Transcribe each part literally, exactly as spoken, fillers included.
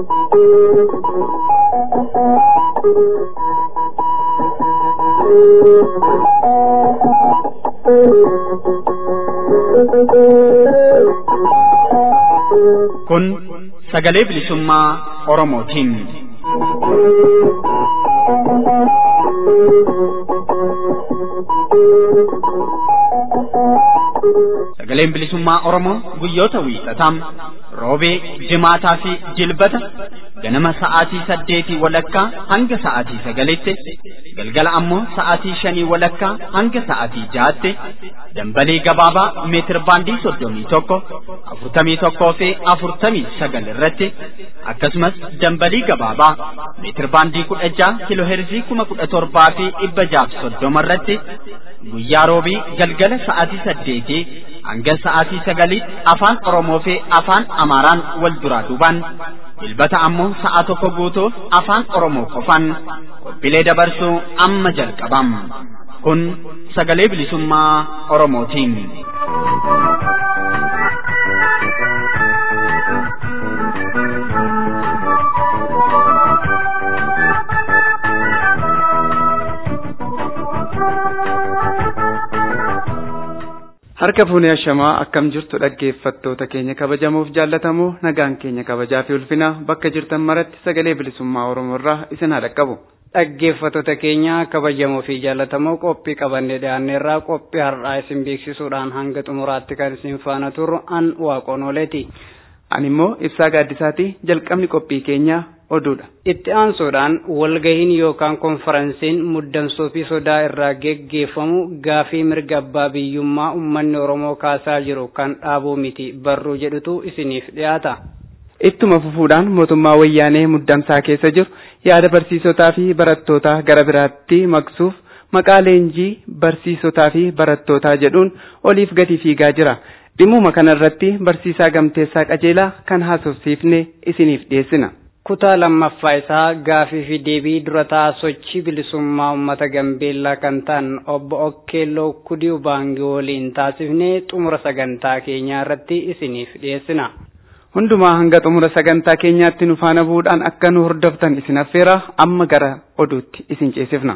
Kun sagalee bilisummaa Oromootiin. Sagaleen bilisummaa Oromoo guyyoota wiixataa, roobee, jimaataa fi jilbata ganama sa'aatii saddeetii walakkaa hanga sa'aatii sagalitti, galgala ammoo sa'aatii shanii walakkaa hanga sa'aatii jaatti dambalii gabaabaa meetir baandii soddomii tokko, afurtamii tokkoo fi afurtamii sagal irratti akkasumas dambalii gabaabaa meetir baandii kudha jaha kiiloo heerzii kuma kudha torbaa fi dhibba jaaf soddoma irratti guyyaa roobii galgala sa'aatii saddeetii hanga sa'aatii sagaliitti afaan Oromoo fi afaan Amaaraan wal duraa duubaan, jilbata ammoo sa'a tokko guutuuf afaan Oromoo qofaan qophiilee dabarsuu amma jalqabam. Kun sagalee bilisummaa Oromootiin. Harka fuunee ashamaa akkam jirtu dhaggeeffattoota keenya kabajamuuf jaallatamoo, nagaan keenya kabajaa fi ulfina bakka jirtan maratti sagalee bilisummaa Oromoo irraa isin haa dhaqqabu. Dhaggeeffattoota keenya kabajamoo fi jaallatamoo, qophii qabannee dhiyaanneerraa qophii har'aa isin beeksisuudhaan hanga xumuraatti kan isin faana turru an Waaqonooleeti. Ani immoo Ibsaa Gaaddisaati. Jalqabni qophii keenyaa oduudha. Itti aansuudhaan walgahiin yookaan konferansiin muddamsoo fi sodaa irraa geggeeffamu gaafii mirga abbaa biyyummaa uummanni Oromoo kaasaa jiru kan dhaabuu miti barruu jedhutu isiniif dhiyaata. Ittuma fufuudhaan mootummaa wayyaanee muddamsaa keessa jiru yaada barsiisotaa fi barattootaa gara biraatti maqsuuf maqaa leenjii barsiisotaa fi barattootaa jedhuun oliif gadi fiigaa jira. Dhimuma kanarratti barsiisaa Gamteessaa Qajeelaa kan haasofsiifne isiniif dhiyeessina. Kutaa lammaffaa isaa gaafii fi deebii durataa sochii bilisummaa uummata Gambeellaa kan ta'an obbo Okkeelloo Kudiu Baangii waliin taasifnee xumura sagantaa keenyaa irratti isiniif dhiyeessina. Hundumaa hanga xumura sagantaa keenyaatti nu faana bu'uudhaan akka nu hordoftan isin affeera. Amma gara oduutti isin ceesifna.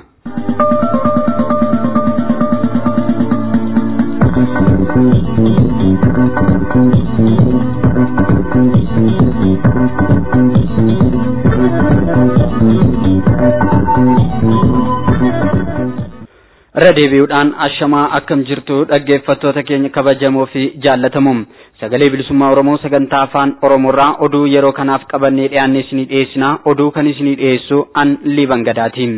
Radeebi'uudhaan ashamaa akkam jirtu dhaggeeffattoota keenya kabajamoo fi jaallatamoo, sagalee bilisummaa Oromoo sagantaa afaan Oromoorraa oduu yeroo kanaaf qabannee dhiyaannee isinii dhiyeessina. Oduu kan isinii dhiyeessu an Liiban Gadaatiin.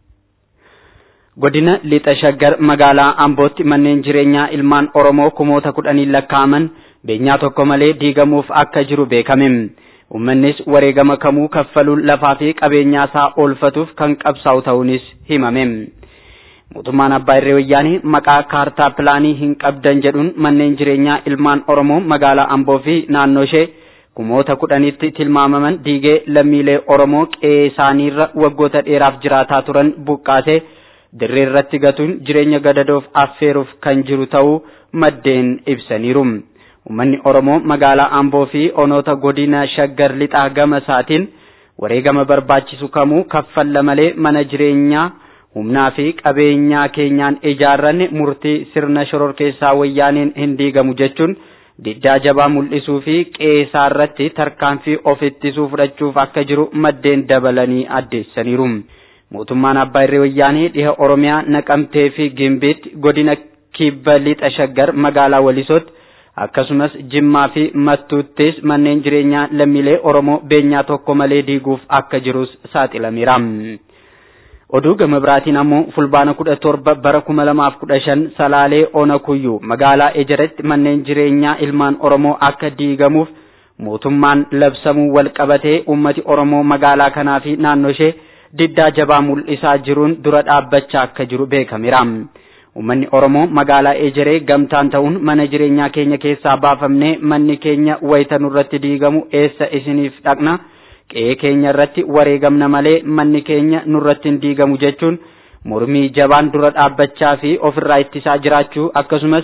Godina Lixa Shaggar magaalaa Ambootti manneen jireenyaa ilmaan Oromoo kumoota kudhaniin lakkaa'aman beenyaa tokko malee diigamuuf akka jiru beekame. Uummannis wareegama kamuu kaffaluun lafaa fi qabeenyaa isaa oolfatuuf kan qabsaa'u ta'uunis himame. Mootummaan Abbaa Irree Wayyaanee maqaa kaartaa pilaanii hin qabdan jedhuun manneen jireenyaa ilmaan Oromoo magaalaa Amboo fi naannoo ishee kumoota kudhanitti tilmaamaman diigee lammiilee Oromoo qe'ee isaaniirra waggoota dheeraaf jiraataa turan buqqaasee dirree irratti gatuun jireenya gadadoof affeeruuf kan jiru ta'uu maddeen ibsaniiru. Uummanni Oromoo magaalaa Amboo fi onoota godina Shaggar Lixaa gama isaatiin wareegama barbaachisu kamuu kaffalla malee mana jireenyaa humnaa fi qabeenyaa keenyaan ijaarranne murtii sirna shororkeessaa wayyaaneen hin diigamu jechuun diddaa jabaa mul'isuu fi qe'ee irratti tarkaanfii of ittisuu fudhachuuf akka jiru maddeen dabalanii addeessaniiru. Mootummaan Abbaa Irree Wayyaanee dhiha Oromiyaa Naqamtee fi Gimbiitti godina Kibba Lixa Shaggar magaalaa Walisootti akkasumas Jimmaa fi Mattuuttis manneen jireenyaa lammiilee Oromoo beenyaa tokko malee diiguuf akka jirus saaxilameera. Oduu gama biraatiin ammoo fulbaana kudha torba bara kuma lamaaf kudha shan Salaalee Ona Kuyyuu magaalaa Ejeretti manneen jireenyaa ilmaan Oromoo akka diigamuuf mootummaan labsamuu wal qabatee ummati Oromoo magaalaa kanaa fi naannoo ishee diddaa jabaa mul'isaa jiruun dura dhaabbachaa akka jiru beekameera. Uummanni Oromoo magaalaa Ejeree gamtaan ta'uun mana jireenyaa keenya keessaa baafamnee manni keenya wayita nurratti diigamu eessa isiniif dhaqna? Qe'ee keenya irratti wareegamna malee manni keenya nurratti hin diigamu jechuun mormii jabaan dura dhaabbachaa fi ofirraa ittisaa jiraachuu akkasumas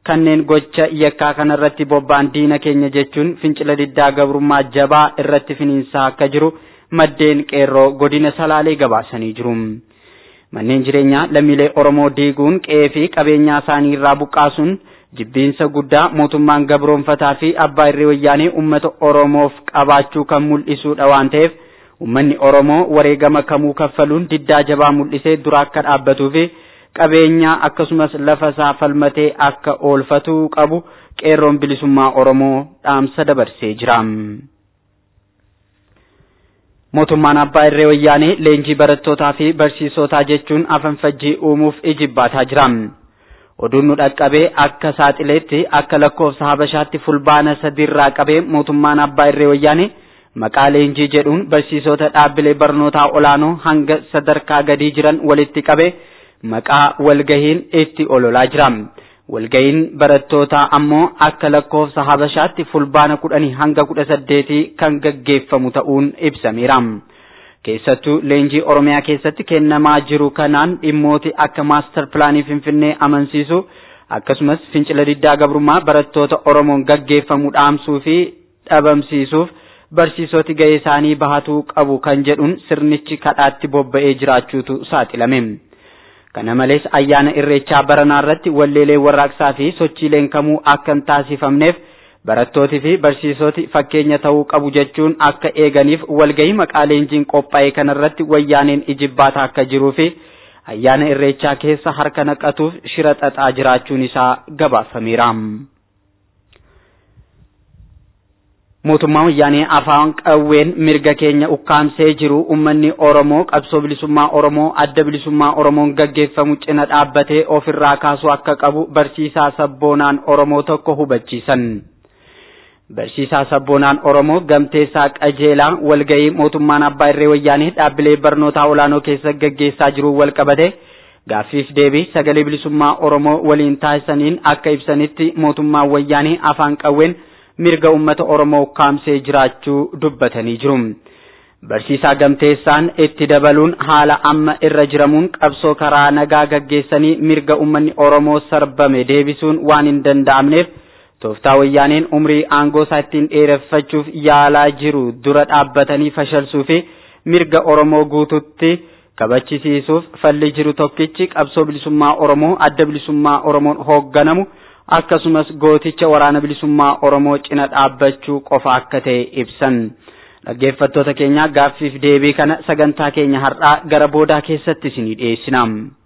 kanneen gocha yakkaa kanarratti bobba'an diina keenya jechuun fincila diddaa gabrummaa jabaa irratti finiinsaa akka jiru maddeen qeerroo godina Salaalee gabaasanii jiru. Manneen jireenyaa lammiilee Oromoo diiguun qe'ee fi qabeenyaa isaanii irraa buqqaasuun jibbiinsa guddaa mootummaan gabroonfataa fi abbaa irree wayyaanee uummata Oromoof qabaachuu kan mul'isudha waan ta'eef uummanni Oromoo wareegama kamuu kaffaluun diddaa jabaa mul'isee dura akka dhaabbatuu fi qabeenyaa akkasumas lafa isaa falmatee akka oolfatu qabu qeerroon bilisummaa Oromoo dhaamsa dabarsee jira. Mootummaan abbaa irree wayyaanee leenjii barattootaa fi barsiisotaa jechuun afanfajjii uumuuf ijibbaataa jira. Oduun nu dhaqqabee akka saaxileetti akka lakkoofsa Habashaatti fulbaana sadiirraa qabee mootummaan abbaa irree wayyaanee maqaa leenjii jedhuun barsiisota dhaabbilee barnootaa olaanoo hanga sadarkaa gadii jiran walitti qabee maqaa walgahiin itti ololaa jira. Walgahiin barattootaa ammoo akka lakkoofsa Habashaatti fulbaana kudhanii hanga kudha saddeetii kan gaggeeffamu ta'uun ibsameera. Keessattuu leenjii Oromiyaa keessatti kennamaa jiru kanaan dhimmooti akka maaster pilaanii Finfinnee amansiisu akkasumas fincila diddaa gabrummaa barattoota Oromoon gaggeeffamu dhaamsuu fi dhabamsiisuuf barsiisoti ga'ee isaanii bahatuu qabu kan jedhuun sirnichi kadhaatti bobba'ee jiraachuutu saaxilame. Kana malees ayyaana irreechaa baranaa irratti walleelee warraaqsaa fi sochiileen kamuu akka hin taasifamneef barattooti fi barsiisoti fakkeenya ta'uu qabu jechuun akka eeganiif walgahii maqaa leenjiin qophaa'e kanarratti wayyaaneen ijibbaataa akka jiruu fi ayyaana irreechaa keessa harka naqatuuf shira xaxaa jiraachuun isaa gabaafameera. Mootummaan wayyaanee afaan qawween mirga keenya ukkaamsee jiru uummanni Oromoo qabsoo bilisummaa Oromoo adda bilisummaa Oromoon gaggeeffamu cina dhaabbatee ofirraa kaasuu akka qabu barsiisaa sabboonaan Oromoo tokko hubachiisan. Barsiisaa sabboonaan Oromoo gamteessaa qajeelaa walgahii mootummaan abbaa irree wayyaanee dhaabbilee barnootaa olaanoo keessa gaggeessaa jiru walqabate gaaffiif deebii sagalee bilisummaa Oromoo waliin taasisaniin akka ibsanitti mootummaan wayyaanee afaan qawween mirga uummata Oromoo ukkaamsee jiraachuu dubbatanii jiru. Barsiisaa gamteessaan itti dabaluun haala amma irra jiramuun qabsoo karaa nagaa gaggeessanii mirga uummanni Oromoo sarbame deebisuun waan hin danda'amneef tooftaa wayyaaneen umrii aangoo isaa ittiin dheereffachuuf yaalaa jiru dura dhaabbatanii fashalsuu fi mirga Oromoo guututti kabachisiisuuf falli jiru tokkichi qabsoo bilisummaa Oromoo adda bilisummaa Oromoon hoogganamu akkasumas gooticha waraana bilisummaa Oromoo cina dhaabbachuu qofa akka ta'e ibsan. Dhaggeeffattoota keenya gaaffiif deebii kana sagantaa keenya har'aa gara boodaa keessatti isinii dhiyeessina.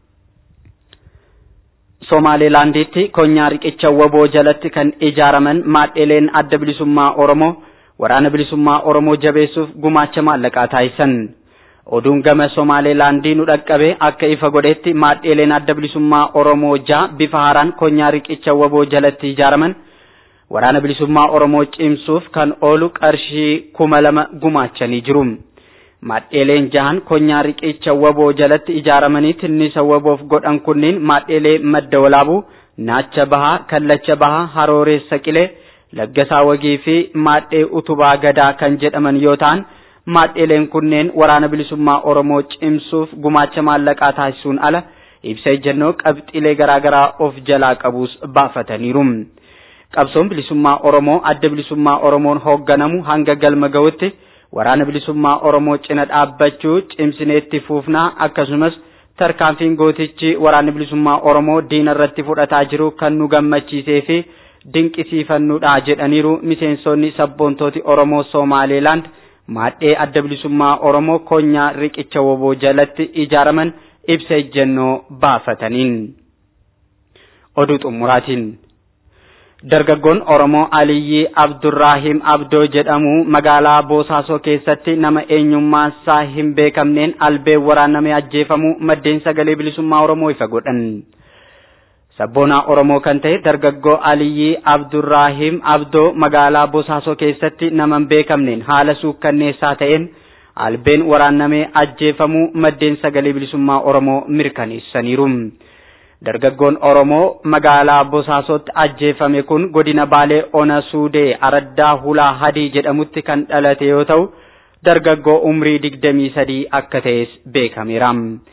Somaalilaanditti konyaa riqicha waboo jalatti kan ijaaraman maadheleen adda bilisummaa Oromoo waraana bilisummaa Oromoo jabeessuuf gumaacha maallaqaa taasisan. Oduun gama Somaalilaandii nu dhaqqabe akka ifa godhetti maadheleen adda bilisummaa Oromoo ja'a bifa haaraan konyaa riqicha waboo jalatti ijaaraman waraana bilisummaa Oromoo cimsuuf kan oolu qarshii kuma lama gumaachanii jiru. Maadheleen jahan konyaa riqicha waboo jalatti ijaaramanii tinnisa waboof godhan kunniin maadhelee madda walaabuu, naacha bahaa, kallacha bahaa, harooreessa qilee, laggasaa wagii fi maadhee utubaa gadaa kan jedhaman yoo ta'an maadheleen kunneen waraana bilisummaa Oromoo cimsuuf gumaacha maallaqaa taasisuun ala ibsa ejjennoo qabxiilee garaagaraa of jalaa qabus baafataniiru. Qabsoon bilisummaa Oromoo adda bilisummaa Oromoon hoogganamu hanga galma ga'utti waraana bilisummaa Oromoo cina dhaabbachuu cimsineetti fuufnaa akkasumas tarkaanfiin gootichi waraana bilisummaa Oromoo diina irratti fudhataa jiru kan nu gammachiisee fi dinqisiifannuudha jedhaniiru miseensonni sabboontooti Oromoo Somaalilaand maadhee adda bilisummaa Oromoo konyaa riqicha waboo jalatti ijaaraman ibsa ejjennoo baafataniin. Oduu xumuraatiin dargaggoon Oromoo Aliyyi Abdurraahim Abdoo jedhamu magaalaa Boosaasoo keessatti nama eenyummaan isaa hin beekamneen albeen waraanamee ajjeefamu maddeen sagalee bilisummaa Oromoo ifa godhan. Sabboonaa Oromoo kan ta'e dargaggoo Aliyyi Abdurraahim Abdoo magaalaa Boosaasoo keessatti nama hin beekamneen haala suukkanneessaa ta'een albeen waraanamee ajjeefamu maddeen sagalee bilisummaa Oromoo mirkaneessaniiru. Dargaggoon Oromoo magaalaa Boosaasotti ajjeefame kun godina Baalee Ona Suudee Araddaa Hulaa Hadii jedhamutti kan dhalate yoo ta'u dargaggoo umrii digdamii sadii akka ta'es beekameera.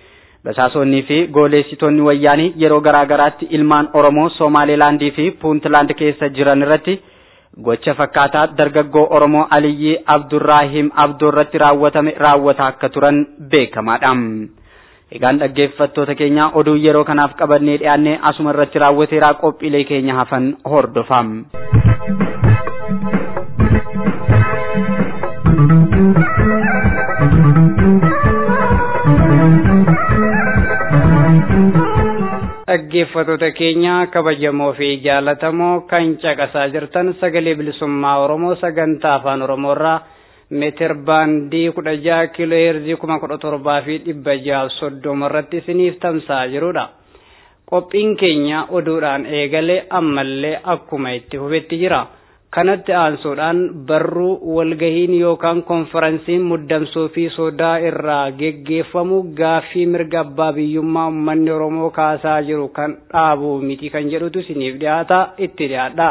basaasonnii fi gooleessitoonni wayyaanii yeroo garaa garaatti ilmaan Oromoo Somaalilaandii fi Puuntlaand keessa jiran irratti gocha fakkaataa dargaggoo Oromoo Aliyyi Abdurraahim Abdoo irratti raawwatame raawwataa akka turan beekamaadha. Egaan dhaggeeffattoota keenya oduu yeroo kanaaf qabannee dhiyaannee asuma irratti raawwateeraa qophiilee keenya hafan hordofaa. dhaggeeffattoota keenya kabajamoo fi jaalatamoo kan caqasaa jirtan sagalee bilisummaa Oromoo sagantaa afaan Oromoo irraa meetir baandii kudha jaha kiiloo heerzii kuma kudha torbaa fi dhibba jaha soddoma irratti isiniif tamsa'aa jirudha. Qophiin keenya oduudhaan eegalee ammallee akkuma itti fufetti jira. Kanatti aansuudhaan barruu walgahiin yookaan konferansiin muddamsuu fi sodaa irraa geggeeffamu gaaffii mirga abbaa biyyummaa uummanni Oromoo kaasaa jiru kan dhaabuu miti kan jedhutu isiniif dhiyaata itti dhiyaadha.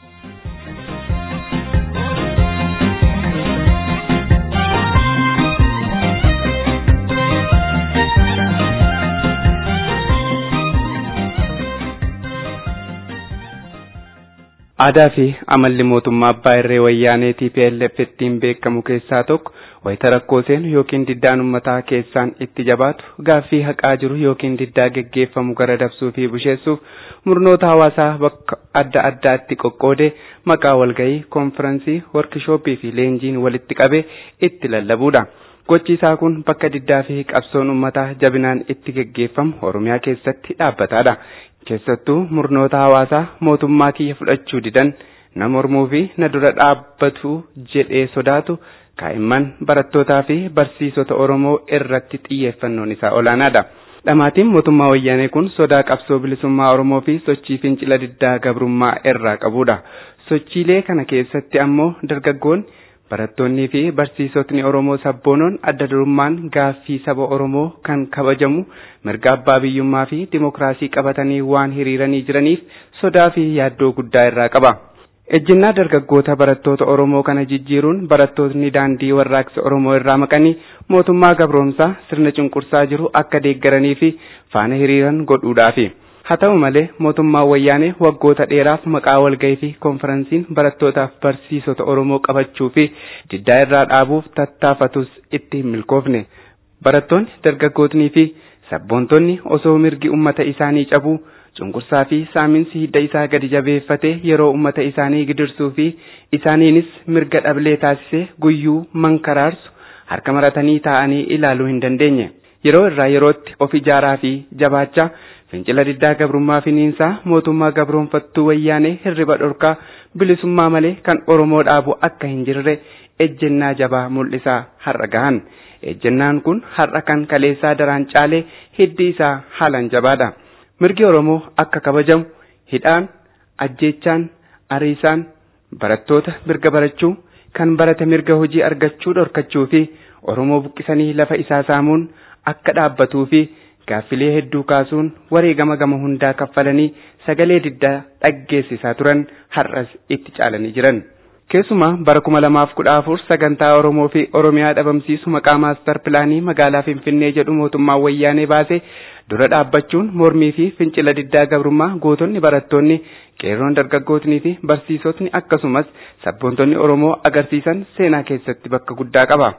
Aadaa fi amalli mootummaa abbaa irree wayyaanee T P L F ittiin beekamu keessaa tokko wayita rakkoo seenu yookiin diddaan uummataa keessaan itti jabaatu gaaffii haqaa jiru yookiin diddaa geggeeffamu gara dabsuu fi busheessuuf murnoota hawaasaa bakka adda addaatti qoqqoodee maqaa walgahii, konferansii, workishooppii fi leenjiin walitti qabee itti lallabuudha. Gochi isaa kun bakka diddaa fi qabsoon uummataa jabinaan itti geggeeffamu Oromiyaa keessatti dhaabbataadha. Keessattuu murnoota hawaasaa mootummaa kiyya fudhachuu didan na mormuu fi na dura dhaabbatu jedhee sodaatu kaa'imman barattootaa fi barsiisota Oromoo irratti xiyyeeffannoon isaa olaanaadha. Dhamaatiin mootummaa wayyaanee kun sodaa qabsoo bilisummaa Oromoo fi sochii fincila diddaa gabrummaa irraa qabudha. Sochiilee kana keessatti ammoo dargaggoonni barattoonnii fi barsiisotni Oromoo sabboonoon adda durummaan gaaffii saba Oromoo kan kabajamu mirga abbaa biyyummaa fi dimokiraasii qabatanii waan hiriiranii jiraniif sodaa fi yaaddoo guddaa irraa qaba. Ejjinnaa dargaggoota barattoota Oromoo kana jijjiiruun barattoonni daandii warraaqsa Oromoo irraa maqanii mootummaa gabroomsaa sirna cunqursaa jiru akka deeggaranii fi faana hiriiran godhuudhaafi. Haa ta'u malee mootummaa wayyaanee waggoota dheeraaf maqaa walgahii fi konferansiin barattootaaf barsiisota Oromoo qabachuu fi diddaa irraa dhaabuuf tattaafatus itti hin milkoofne. Barattoonni, dargaggootnii fi sabboontonni osoo mirgi ummata isaanii cabuu cunqursaa fi saaminsi hidda isaa gadi jabeeffatee yeroo ummata isaanii gidirsuu fi isaaniinis mirga dhablee taasisee guyyuu mankaraarsu harka maratanii taa'anii ilaaluu hin dandeenye. Yeroo irraa yerootti of ijaaraa fi jabaachaa fincila diddaa gabrummaa finiinsaa mootummaa gabroonfattuu wayyaanee hirriba dhorkaa bilisummaa malee kan Oromoo dhaabu akka hin jirre ejjennaa jabaa mul'isaa har'a gahan. Ejjennaan kun har'a kan kaleessaa daraan caalee hiddi isaa haalaan jabaadha. Mirgi Oromoo akka kabajamu hidhaan, ajjeechaan, ariisaan barattoota mirga barachuu, kan barate mirga hojii argachuu dhorkachuu fi Oromoo buqqisanii lafa isaa saamuun akka dhaabbatuu fi gaaffilee hedduu kaasuun wareegama gama hundaa kaffalanii sagalee diddaa dhaggeessisaa turan har'as itti caalanii jiran. Keessumaa bara kuma lamaaf kudha afur sagantaa Oromoo fi Oromiyaa dhabamsiisu maqaa maastar pilaanii magaalaa Finfinnee jedhu mootummaa wayyaanee baase dura dhaabbachuun mormii fi fincila diddaa gabrummaa gootonni barattoonni, qeerroon dargaggootnii fi barsiisotni akkasumas sabboontonni Oromoo agarsiisan seenaa keessatti bakka guddaa qaba.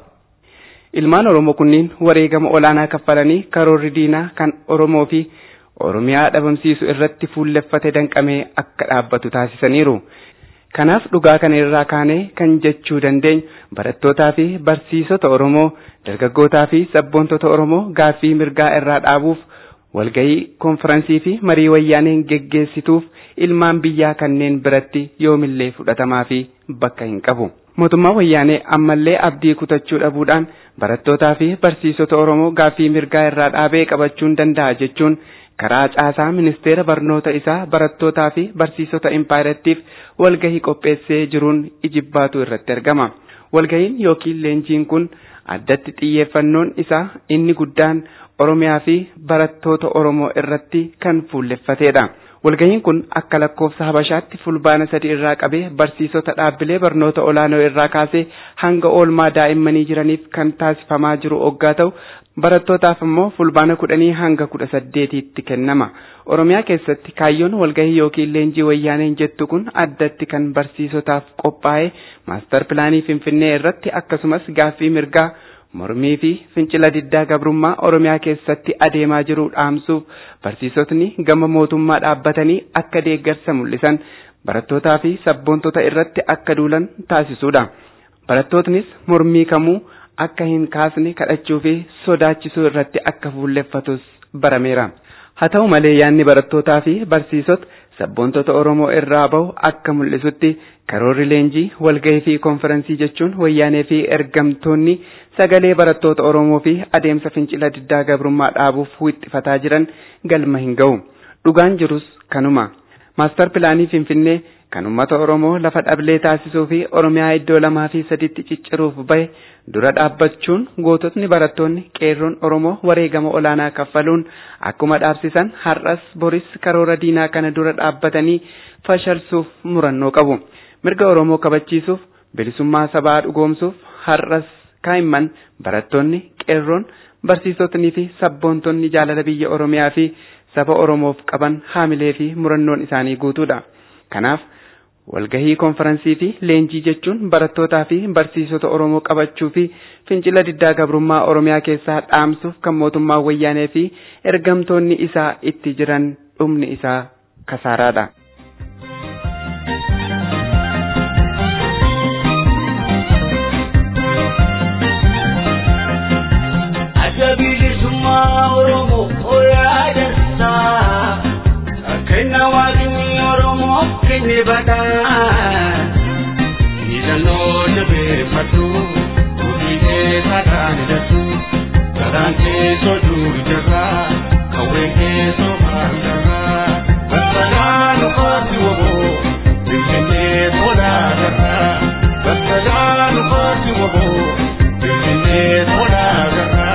Ilmaan Oromoo kunniin wareegama olaanaa kaffalanii karoorri diinaa kan Oromoo fi Oromiyaa dhabamsiisu irratti fuulleffate danqamee akka dhaabbatu taasisaniiru. Kanaaf dhugaa kana irraa kaanee kan jechuu dandeenyu barattootaa fi barsiisota Oromoo, dargaggootaa fi sabboontota Oromoo gaaffii mirgaa irraa dhaabuuf walgahii, konferansii fi marii wayyaaneen geggeessituuf ilmaan biyyaa kanneen biratti yoomillee fudhatamaa fi bakka hin qabu. Mootummaa wayyaanee ammallee abdii kutachuu dhabuudhaan barattootaa fi barsiisota Oromoo gaaffii mirgaa irraa dhaabee qabachuun danda'a jechuun karaa caasaa ministeera barnoota isaa barattootaa fi barsiisota impaayirattiif walgahii qopheessee jiruun ijibbaatu irratti argama. Walgahiin yookiin leenjiin kun addatti xiyyeeffannoon isaa inni guddaan Oromiyaa fi barattoota Oromoo irratti kan fuulleffatedha. Walgahiin kun akka lakkoofsa Habashaatti fulbaana sadii irraa qabee barsiisota dhaabbilee barnoota olaanoo irraa kaasee hanga oolmaa daa'immanii jiraniif kan taasifamaa jiru oggaa ta'u barattootaaf immoo fulbaana kudhanii hanga kudha saddeetiitti kennama. Oromiyaa keessatti kaayyoon walgahii yookiin leenjii wayyaaneen jettu kun addatti kan barsiisotaaf qophaa'e maastar pilaanii Finfinnee irratti akkasumas gaaffii mirgaa mormii fi fincila diddaa gabrummaa Oromiyaa keessatti adeemaa jiru dhaamsuuf barsiisotni gama mootummaa dhaabbatanii akka deeggarsa mul'isan barattootaa fi sabboontota irratti akka duulan taasisuudha. Barattootnis mormii kamuu akka hin kaasne kadhachuu fi sodaachisuu irratti akka fuulleffatus barameera. Haa ta'u malee yaanni barattootaa fi barsiisota sabboontota Oromoo irraa bahu akka mul'isutti karoorri leenjii walgahii fi konferansii jechuun wayyaanee fi ergamtoonni sagalee barattoota Oromoo fi adeemsa fincila diddaa gabrummaa dhaabuuf wixxifataa jiran galma hin ga'u. Dhugaan jirus kanuma. Maastar pilaanii Finfinnee kan uummata Oromoo lafa dhablee taasisuu fi Oromiyaa iddoo lamaa fi sadiitti cicciruuf bahe dura dhaabbachuun goototni barattoonni qeerroon Oromoo wareegama olaanaa kaffaluun akkuma dhaabsisan har'as boris karoora diinaa kana dura dhaabbatanii fashalsuuf murannoo qabu. Mirga Oromoo kabachiisuuf bilisummaa sabaa dhugoomsuuf har'as kaa'imman barattoonni qeerroon barsiisotnii fi sabboontonni jaalala biyya Oromiyaa fi saba Oromoof qaban haamilee fi murannoon isaanii guutuudha. Kanaaf walgahii konferansii fi leenjii jechuun barattootaa fi barsiisota Oromoo qabachuu fi fincila diddaa gabrummaa Oromiyaa keessaa dhaamsuuf kan mootummaa wayyaanee fi ergamtoonni isaa itti jiran dhumni isaa kasaaraadha. Bilisummaa Oromoo oyaadansaa kenna waaqni Oromoo kenne badhaa hidhannoo jabeeffatu guddisee saadhaan hidhatu garaan keessoo duuri jarraa qawween keessoo maargarraa bakkalaa nufaatti woboo Finfinnee tolaa garraa bakkalaa nufaatti woboo Finfinnee tolaa garraa.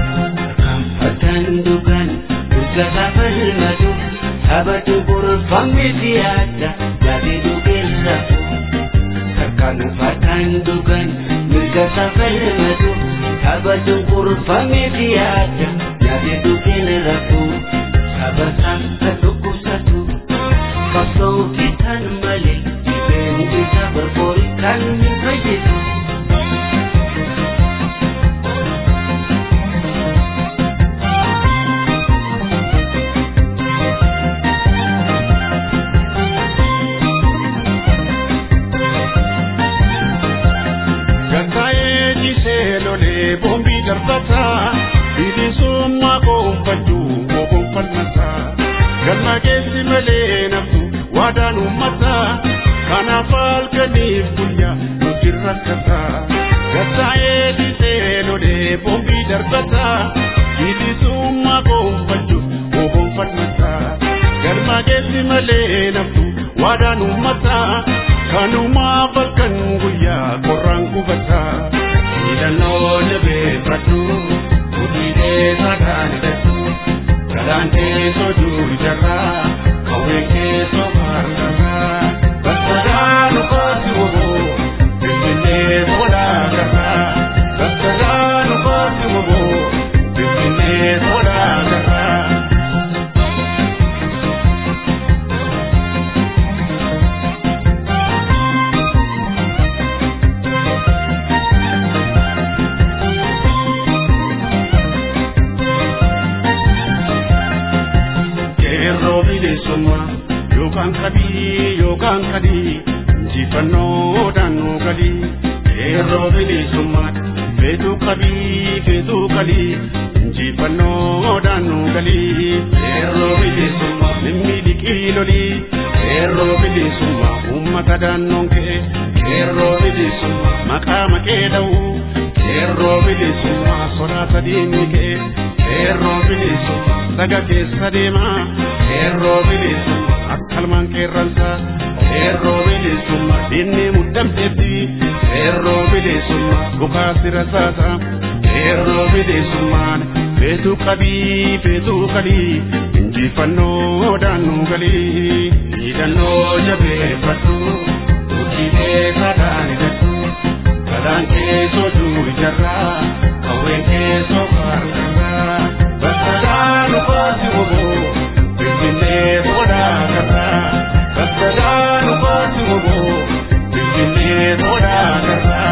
Tandukan berkata permadu sabatu berfamil tiada jadi dukiratu terkanu tandukan berkata permadu sabatu berfamil tiada jadi dukiratu sabatan satu satu kau kita kembali ibu kita berborikan begitu. Bombi darbata bilisummaa gonfadhu gonfannata galma keessi malee naftu waadaan uummata kanaaf halkaniif guyyaa nuti rakkata gattaa'ee disee lolee bombi darbata bilisummaa gonfadhu gonfannata galma keessi malee naftu waadaan uummata kanumaaf halkan guyyaa qorraan gubata. Hidhannoo jabeeffatu guddisee saadhaan hidhatu garaan keessoo duuri jarraa qawween keessoo maargarraa bakkalaa nufaatti woboo Finfinnee tolaa garraa bakkalaa nufaatti woboo Finfinnee tolaa garraa. Yokaan kadii yokaan kadii injifannoo daannoo galii qeerroo bilisummaa feetuu qabii feetuu galii injifannoo daannoo galii qeerroo bilisummaa nimmi dhiqii lolii qeerroo bilisummaa uummata daannoon kee qeerroo bilisummaa maqaa maqee dha'uu qeerroo bilisummaa sodaata diinni kee qeerroo bilisummaa saga keessa deemaa qeerroo bilisummaa akkalmaan qeerransa qeerroo bilisummaa diinni muddamteetti qeerroo bilisummaa bukaa sira saasa qeerroo bilisummaan feetuu qabii feetuu qalii injifannoodhaan nu galii hidhannoo jabeeffadhu urjiilee kadhaan hidhattu kadhaan keessoo duuri jarraa qawween keessoo faaru jarraa bakkaadhaa nu baasi oboo Finfinnee boodhaa karraa bakkaadhaa nu baasi oboo Finfinnee boodhaa karraa.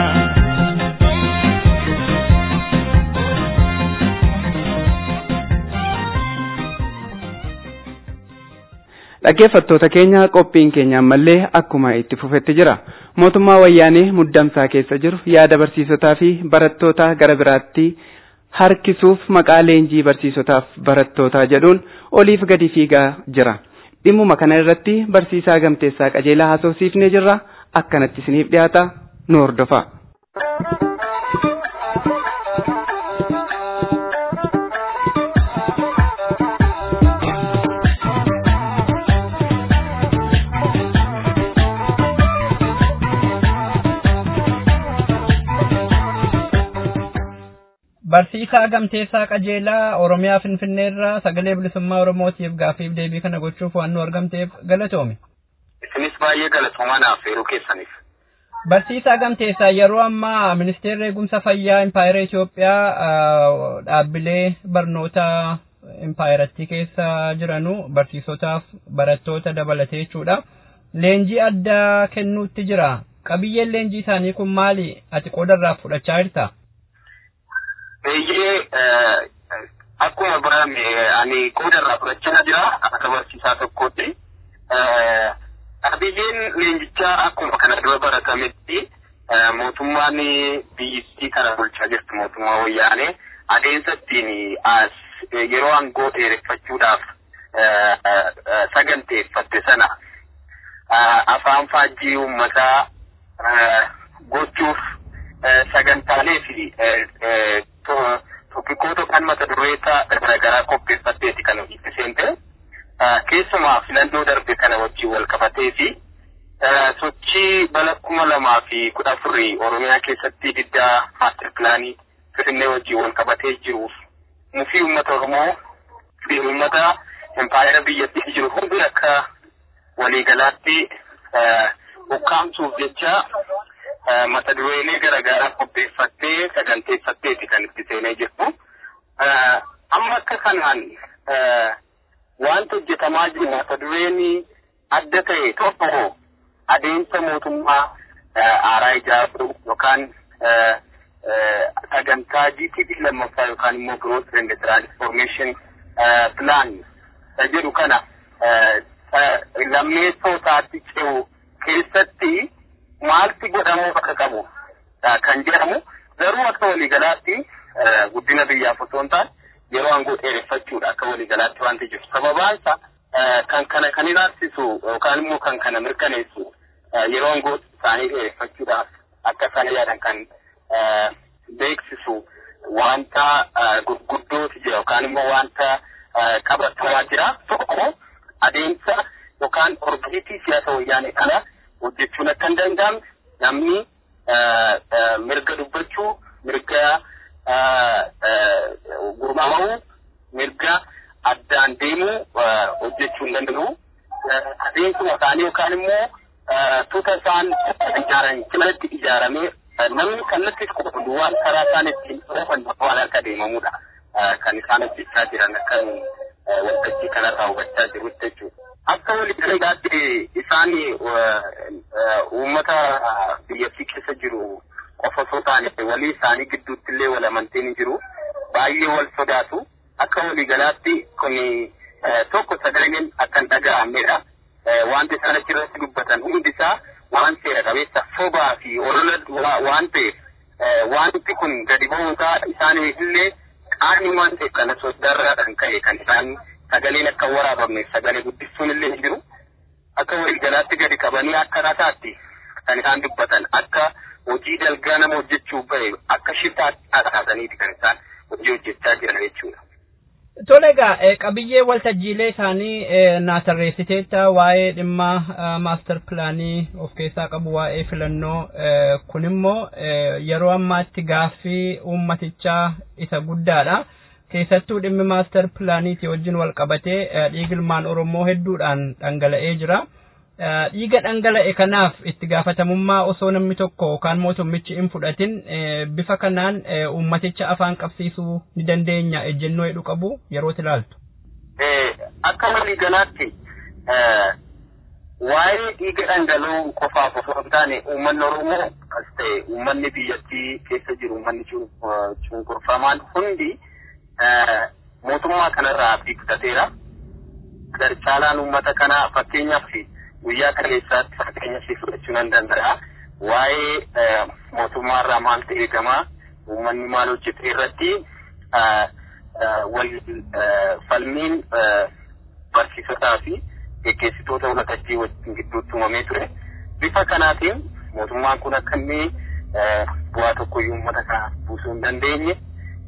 Dhaggeeffattoota keenya qophiin keenya ammallee akkuma itti fufetti jira. Mootummaa wayyaanee muddamsaa keessa jiru yaada barsiisotaa fi barattoota gara biraatti harkisuuf maqaa leenjii barsiisotaaf barattootaa jedhuun oliif gadi fiigaa jira. Dhimmuma kana irratti barsiisaa Gamteessaa Qajeelaa haasofsiifnee jirra. Akkanatti isiniif dhiyaata nu hordofaa. Barsiisaa Gamteessaa Qajeelaa Oromiyaa Finfinneerraa sagalee bilisummaa Oromootiif gaaffiif deebii kana gochuuf waan nu argamteef galatoomi. Isinis baay'ee galatoomaa naaf yeroo keessaniif. Barsiisaa Gamteessaa yeroo ammaa ministeerri eegumsa fayyaa Impaayera Itoophiyaa dhaabbilee barnoota Impaayeratti keessa jiranu barsiisotaaf barattoota dabalatee jechuudha. Leenjii addaa kennuutti jira. Qabiyyeen leenjii isaanii kun maali? Ati qoodarraa fudhachaa jirta? Eeyyee akkuma barame ani qoodarraa fudhachaa jira akka barsiisaa tokkootti. Qabiyyeen leenjichaa akkuma kana dura baratametti mootummaan biyyattii kana bulchaa jirtu mootummaa wayyaanee adeemsa ittiin as yeroo aangoo dheereffachuudhaaf saganteeffatte sana afaan faajjii uummataa gochuuf sagantaalee fi topiikoota kan mata dureetaa garaagaraa qopheeffatteeti kan itti seente keessumaa filannoo darbe kana wajjin wal qabatee fi sochii bara kuma lamaa fi kudha afurii Oromiyaa keessatti diddaa maaster pilaanii Finfinnee wajjin wal qabatee jiruuf mufii uummata Oromoo fi uummata Impaayera biyyattii jiru hundi akka waliigalaatti ukkaamsuuf jecha mata dureelee garaagaraa qopheeffattee saganteeffatteeti kan itti seenee jirtu. Amma akka kanaan wanta hojjetamaa jiru mata dureen adda ta'e tokko adeemsa mootummaa haaraa ijaaruu yookaan sagantaa G T P lammaffaa yookaan immoo Growth and Transformation Plan jedhu kana lammeessoo isaatti ce'u keessatti maalti godhamuu akka qabu kan jedhamu garuu akka waliigalaatti guddina biyyaaf osoo hin taane yeroo aangoo dheereffachuudha akka waliigalaatti wanti jiru. Sababaan isaa kan kana kan ilaalchisu yookaan immoo kan kana mirkaneessu yeroo aangoo isaanii dheereffachuudhaaf akka isaan yaadan kan beeksisu wanta gurguddootu jira yookaan immoo wanta qabatamaa jira. Tokko adeemsa yookaan orbiitii siyaasa wayyaanee kana hojjechuun akka hin danda'amne namni mirga dubbachuu, mirga gurmaa'uu, mirga addaan deemuu hojjechuu hin danda'u. Adeemsuma isaanii yookaan immoo tuuta isaan ijaaran cinatti ijaaramee namni kallattii qofa waan karaa isaan ittiin oofan waan akka deemamudha. Kan isaan hojjechaa jiran akka waltajjii kanarraa hubachaa jirutti jechuudha. Akka waliigalaatti isaan uummata biyyattii keessa jiru qofa osoo taane walii isaanii gidduutti illee wal amanteen hin jiru. Baay'ee wal sodaatu. Akka waliigalaatti kun tokko sagaleen akka hin dhaga'amnedha. Wanti isaan achirratti dubbatan hundi isaa waan seera qabeessa sobaa fi olola waan ta'eef wanti kun gadi ba'uusaa isaaniif illee qaanii waan ta'eef kana sodaarraadhaan ka'e kan isaan sagaleen akka waraabamne sagalee guddisuun illee hin jiru. Akka waliigalaatti gadi qabanii akka rataatti kan isaan dubbatan akka hojii dalgaa nama hojjechuuf bahe akka shiftaatti haasa'aniiti kan isaan hojii hojjechaa jiran jechuudha. Tole egaa qabiyyee waltajjiilee isaanii naatarreessiteetta waa'ee dhimma maaster pilaanii of keessaa qabu waa'ee filannoo kun immoo yeroo ammaatti gaaffii uummatichaa isa guddaadha. keessattuu dhimmi maaster pilaaniitii wajjin wal qabatee dhiiga ilmaan Oromoo hedduudhaan dhangala'ee jira. Dhiiga dhangala'e kanaaf itti gaafatamummaa osoo namni tokko yookaan mootummichi hin fudhatin bifa kanaan uummaticha afaan qabsiisuu ni dandeenya ejjennoo jedhu qabu yeroo ilaaltu. Akka walii galaatti waa'ee dhiiga dhangala'uu qofaaf osoo hin taane uummanni Oromoo as ta'e uummanni biyyattii keessa jiru uummanni cunqurfamaan hundi mootummaa kanarraa abdii kutateera. Garcaalaan uummata kanaa fakkeenyaaf guyyaa kaleessaatti fakkeenya ishee fudhachuu nan danda'a. Waa'ee mootummaarraa maaltu eegama uummanni maal hojjete irratti wal falmiin barsiisotaa fi geggeessitoota waltajjii wajjin gidduutti uumamee ture. Bifa kanaatiin mootummaan kun akka inni bu'aa tokkoyyuu uummata kana buusuu hin dandeenye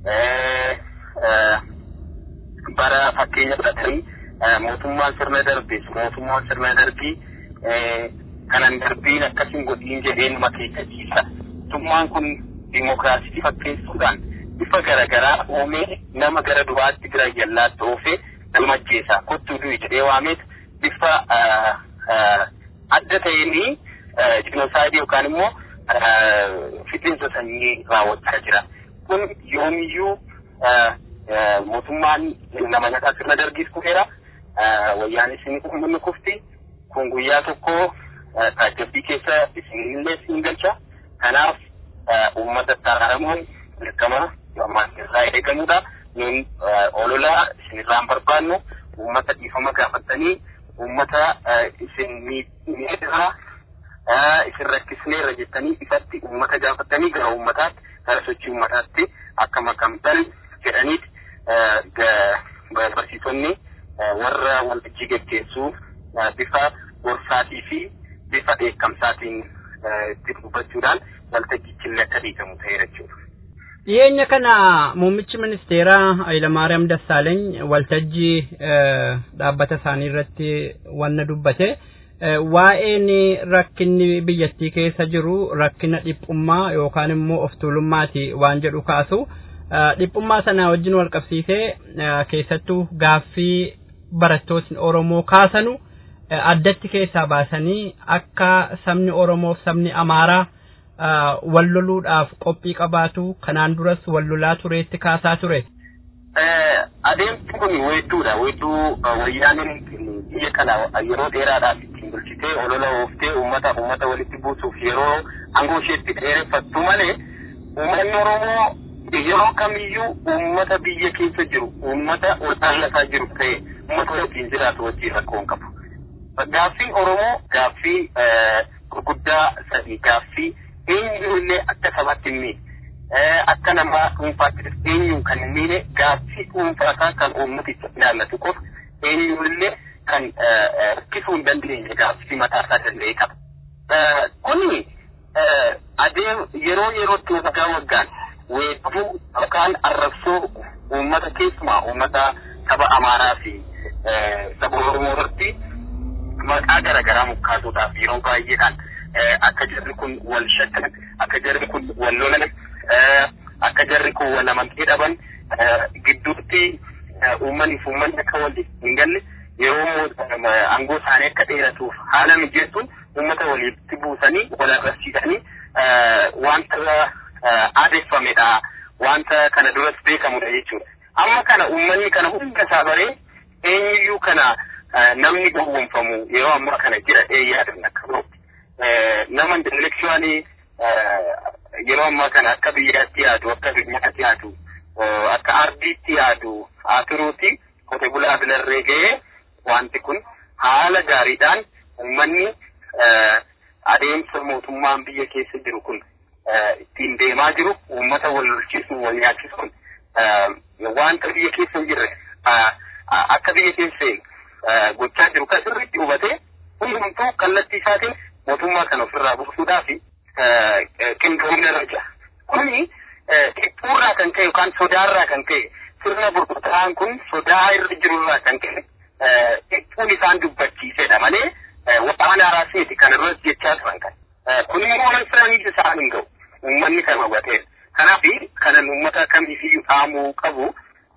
bara fakkeenya fudhatanii mootummaan sirna darbe mootummaan sirna darbii kanan darbiin akkasiin godhiin jedheen makeessachiisa. Mootummaan kun dimokiraasii fakkeessuudhaan bifa garaagaraa uumee nama gara duraatti bira jallaatti oofee nama ajjeesa kottuu du'i jedhee waameet bifa adda ta'een jinosaayidii yookaan immoo fixiinsa sanyii raawwachaa jira. Kun yoomiyyuu mootummaan nama nyaata sirna darbiis kufeera. Wayyaan isin uummanni kufti kun guyyaa tokko taajabbii keessa isinillee isin galcha. Kanaaf uummata taaramuun dirqama ammaan irraa eegamudha. Nuun ololaa isinirraan barbaannu uummata dhiifama gaafatanii uummata isin miidhaa isin rakkisneerra jettanii ifatti uummata gaafatanii gara uummataatti gara sochii uummataatti akka makamtan jedhaniiti barsiisonni warra waltajjii gaggeessuu bifa gorsaatii fi bifa dheekkamsaatiin itti dubbachuudhaan waltajjichillee akka dhiigamu ta'eera jechuudha. Dhiyeenya kana muummichi ministeeraa Hayilamaariyaam Dassaaleeny waltajjii dhaabbata isaanii irratti wanna dubbate waa'een rakkinni biyyattii keessa jiru rakkina dhiphummaa yookaan immoo of tuulummaati waan jedhu kaasu dhiphummaa sana wajjin wal qabsiisee keessattuu gaaffii barattootni Oromoo kaasanu addatti keessaa baasanii akka sabni Oromoo sabni Amaaraa wal loluudhaaf qophii qabaatu kanaan duras wal lolaa tureetti kaasaa ture. Adeemsi kun weedduudha. Weedduu wayyaaniin biyya kana yeroo dheeraadhaaf ittiin bulchitee olola ooftee uummata uummata walitti buusuuf yeroo aangoo isheetti dheereffattu malee uummanni Oromoo yeroo kamiyyuu uummata biyya keessa jiru uummata ol'aanlataa jiru ta'e uummata wajjin jiraatu wajjin rakkoo hin qabu. Gaaffiin Oromoo gaaffii gurguddaa sadii gaaffii eenyuullee akka sabaatti hin miine akka nama dhuunfaatti eenyuun kan hin miine gaaffii dhuunfaasaa kan uummaticha ilaallatu qofa eenyuullee kan rakkisuu hin dandeenye gaaffii mataasaa danda'e qaba. Kuni adeem yeroo yerootti waggaa waggaan weedduu yookaan arrabsoo uummata keessumaa uummata saba Amaaraa fi saba Oromoo irratti maqaa garaagaraa mukkaasuudhaaf yeroo baay'eedhaan akka jarri kun wal shakkan akka jarri kun wal lolan akka jarri kun wal amantii dhaban gidduutti uummanni fi uummanni akka wal hin galle yeroo aangoo isaanii akka dheeratuuf haala mijeessuun uummata walitti buusanii wal arrabsiisanii wanta aadeffamedha wanta kana duras beekamudha jechuudha. Amma kana uummanni kana hunda isaa baree eenyuyyuu kana namni gowwoomfamu yeroo ammaa kana jira yaadan akka birootti. Nama intellectually yeroo ammaa kana akka biyyaatti yaadu akka biyyaatti yaadu akka ardiitti yaadu aturuuti qote bulaa bilarree ga'ee wanti kun haala gaariidhaan uummanni adeemsa mootummaan biyya keessa jiru kun ittiin deemaa jiru uummata wal lolchiisuun wal nyaachisuun wanta biyya keessa hin jirre akka biyya keessa gochaa jiru kan sirriitti hubatee hundumtuu kallattii isaatiin mootummaa kana ofirraa buusuudhaa fi qindoomina irra jira. Kuni dhiphuurraa kan ka'e yookaan sodaarraa kan ka'e sirna burkutaan kun sodaa irra jirurraa kan ka'e dhiphuun isaan dubbachiisedha malee waan haaraasiiti kan irratti jechaa turan kan. Kun immoo waan siranii isaan hin ga'u uummanni kan hubatee. Kanaaf kanan uummata kamiifiyyuu dhaamuu qabu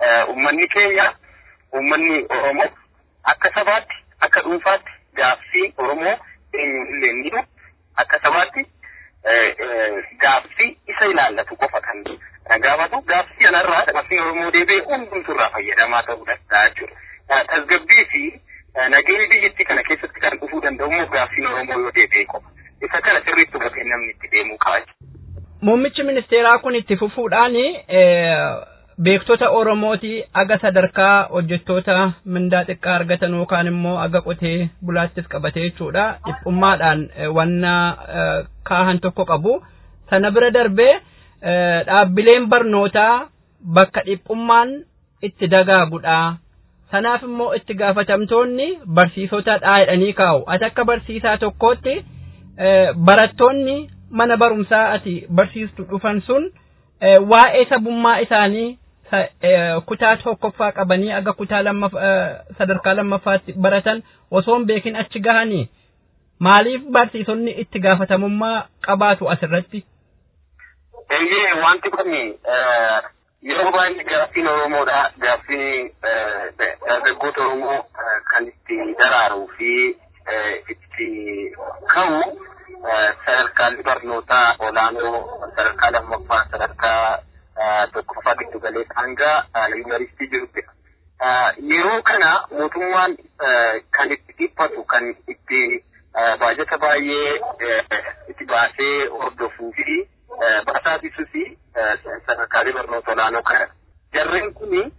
uummanni keenya uummanni Oromoo akka sabaatti akka dhuunfaatti gaaffii Oromoo eenyullee ni jiru akka sabaatti gaaffii isa ilaallatu qofa kan gaafatu gaaffii kanarraa gaaffii Oromoo deebi'ee hundumtuu irraa fayyadamaa ta'uu danda'a jechuudha. Tasgabbii fi nageenya biyyattii kana keessatti kan dhufuu danda'u gaaffii Oromoo yoo deebi'ee qofa. Isa kana sirriitti hubatee namni itti deemuu qaba. Muummichi ministeeraa kun itti fufuudhaan beektota Oromooti aga sadarkaa hojjettoota mindaa xiqqaa argatan yookaan immoo aga qotee bulaattis qabatee jechuudha. Dhiphummaadhaan wanna kaahan tokko qabu. Sana bira darbee dhaabbileen barnootaa bakka dhiphummaan itti dagaagudha. Sanaaf immoo itti gaafatamtoonni barsiisota dhaadhanii kaa'u. Ati akka barsiisaa tokkootti barattoonni mana barumsaa ati barsiistu dhufan sun waa'ee sabummaa isaanii kutaa tokkoffaa qabanii aga kutaa sadarkaa lammaffaatti baratan osoo hin beekin achi gahanii maaliif barsiisonni itti gaafatamummaa qabaatu asirratti? Eeyyee wanti kun yeroo baay'ee gaaffiin Oromoodha. Gaaffiin dargaggoota Oromoo kan itti daraaruu fi itti ka'u sadarkaan barnootaa olaanoo sadarkaa lammaffaa sadarkaa tokkoffaa giddu galeessa hanga yuunivarsiitii jirutti. Yeroo kana mootummaan kan itti dhiphatu kan itti baajata baay'ee itti baasee hordofuu fi barsiisuu fi sadarkaalee barnoota olaanoo kana. Jarreen kuni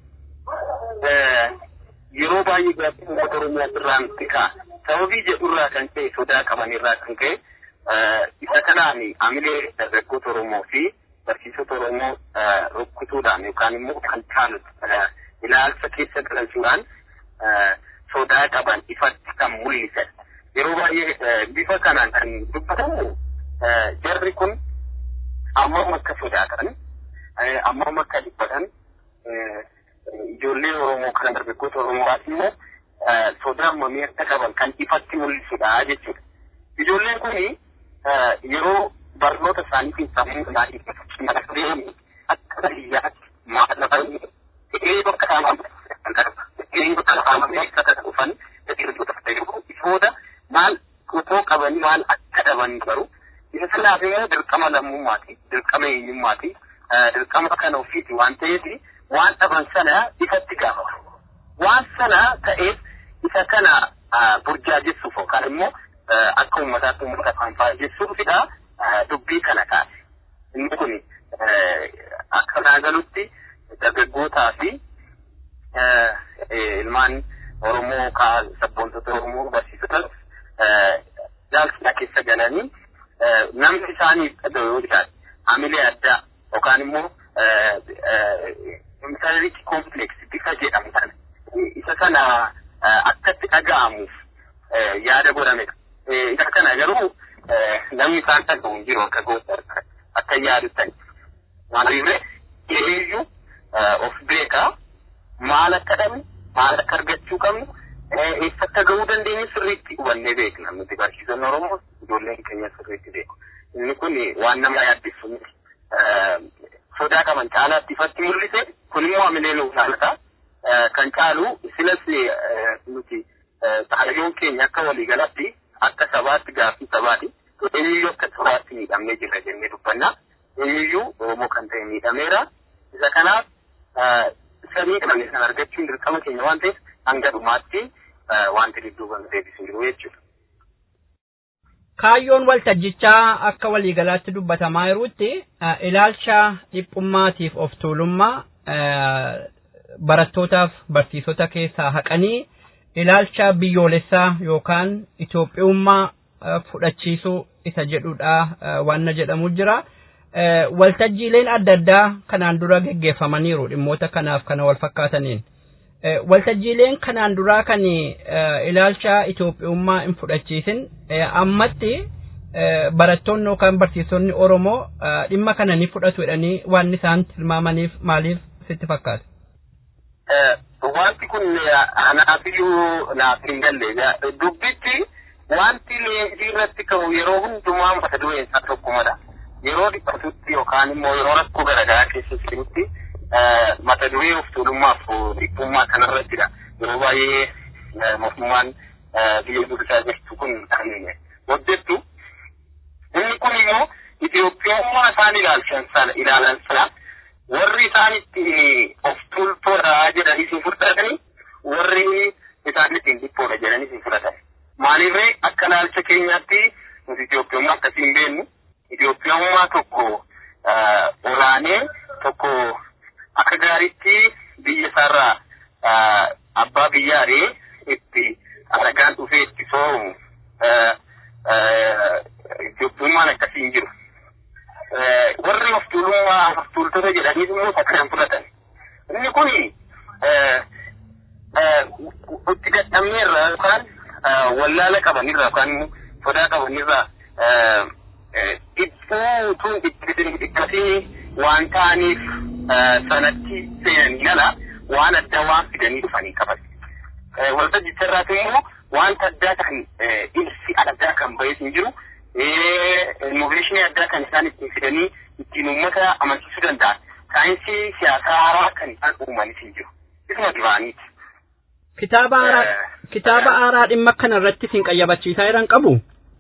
yeroo baay'ee gaaffii uummata Oromoo irraan xiqqaa sababii jedhurraa kan ta'e sodaa qabanirraa kan ka'e isa kanaan amilee dargaggoota Oromoo fi barsiisota Oromoo rukkutuudhaan yookaan immoo kan caalu ilaalcha keessa galchuudhaan sodaa qaban ifatti kan mul'isan. Yeroo baay'ee bifa kanaan kan dubbatamu jarri kun ammam akka sodaatan ammam akka dhiphatan ijoollee Oromoo kan dargaggoota Oromoodhaaf immoo sodaa ammamii akka qaban kan ifatti mul'isudha jechuudha. Ijoolleen kuni yeroo barnoota isaaniitiin sammuu isaanii deemu akka biyyaatti maallaqanii ta'ee bakka saamaan ta'ee bakka saamaan eeggata dhufan dhaggeeffattoota fayyadamu isooda maal otoo qabanii maal akka dhaban garuu isa sanaaf immoo dirqama lammummaati dirqama eenyummaati dirqama kana ofiiti waan ta'eef waan dhaban sana ifatti gaafatu waan sana ta'eef isa kana burjaajessuuf yookaan immoo akka uummataatti uummata kanfaa jessuufidha dubbii kana kaase. Inni kun akka naagalutti dargaggootaa fi ilmaan Oromoo kaa sabboontota Oromoo barsiisotas jaalala keessa galanii namni isaanii yoo jiraate amilee addaa yookaan immoo inferiority complex bifa jedhamu sana isa sana akkatti dhaga'amuuf yaada godhamedha. Isa kana garuu namni isaan dhaga'u hin jiru akka goota akka yaadutan. Maaliifree eenyuyyuu of beekaa maal akka dhabne maal akka argachuu qabnu eessatti ga'uu dandeenyu sirriitti hubannee beekna. Nuti barsiisonni Oromoo ijoolleen keenya sirriitti beeku. Inni kun waan nama yaaddessu miti. Sodaa qaban caalaatti ifatti mul'ise kun immoo amilee nuuf laalata. Kan caalu silas nuti taayyoon keenya akka waliigalatti akka sabaatti gaaffii sabaati. Eenyuyyuu akka sabaatti miidhamnee jirra jennee dubbanna. Eenyuyyuu Oromoo kan ta'e miidhameera. Isa kanaaf isa miidhamne sana argachuun dirqama keenya waan ta'eef hanga dhumaatti wanti dudduuban deebisu jiru jechuudha. Kaayyoon waltajjichaa akka waliigalaatti dubbatamaa jirutti ilaalcha dhiphummaatiif of tuulummaa barattootaaf barsiisota keessaa haqanii ilaalcha biyyoolessaa yookaan Itoophiyummaa fudhachiisuu isa jedhudha waan jedhamu jira. Waltajjiileen adda addaa kanaan dura geggeeffamaniiru dhimmoota kanaaf kana wal fakkaataniin. Waltajjiileen kanaan duraa kan ilaalcha Itoophiyummaa hin fudhachiisin ammatti barattoonni yookaan barsiisonni Oromoo dhimma kana ni fudhatu jedhanii waan isaan tilmaamaniif maaliif sitti fakkaata? Wanti kun anaafiyyuu naaf hin galle dubbitti wanti leenjii irratti ka'u yeroo hundumaa mata dureen isaa tokkumadha. Yeroo dhiphatutti yookaan immoo yeroo rakkoo garaagaraa keessa jirutti mata duree of tuulummaaf dhibbummaa kanarrattidha. Yeroo baay'ee mootummaan biyya guddisaa jirtu kun kan hojjettu. Inni kun immoo Itoophiyummaa isaan ilaalchan sana ilaalan sana warri isaan itti of tuultoodha jedhanii isin fudhatanii warri isaan ittiin dhiphoodha jedhanii isin fudhatan. Maalirree akka ilaalcha keenyaatti nuti Itoophiyummaa akkasii hin beeknu. Itoophiyummaa tokko olaanee tokko akka gaariitti biyya isaarraa abbaa biyyaaree itti alagaan dhufee itti soomu Itoophiyummaan akkasii hin jiru. Warri of tuulummaa of tuultota jedhanii immoo fakkaan fudhatan. Inni kun itti dadhabneerra yookaan wallaala qabanirra yookaan sodaa qabanirra dhibbuu tun dhikkatee waan ta'aniif sanatti seenanii ala waan addaa waan fidanii dhufanii qaban. Waltajjicha irraati immoo wanta addaa kan ibsi addaa kan bahee hin jiru. Innoveeshinii addaa kan isaan ittiin fidanii ittiin uummata amansiisuu danda'an. Saayinsii siyaasaa haaraa kan isaan uumanis hin jiru. Isuma duraaniiti. Kitaaba haaraa kitaaba haaraa dhimma kana irratti siin qayyabachiisaa jiran qabu?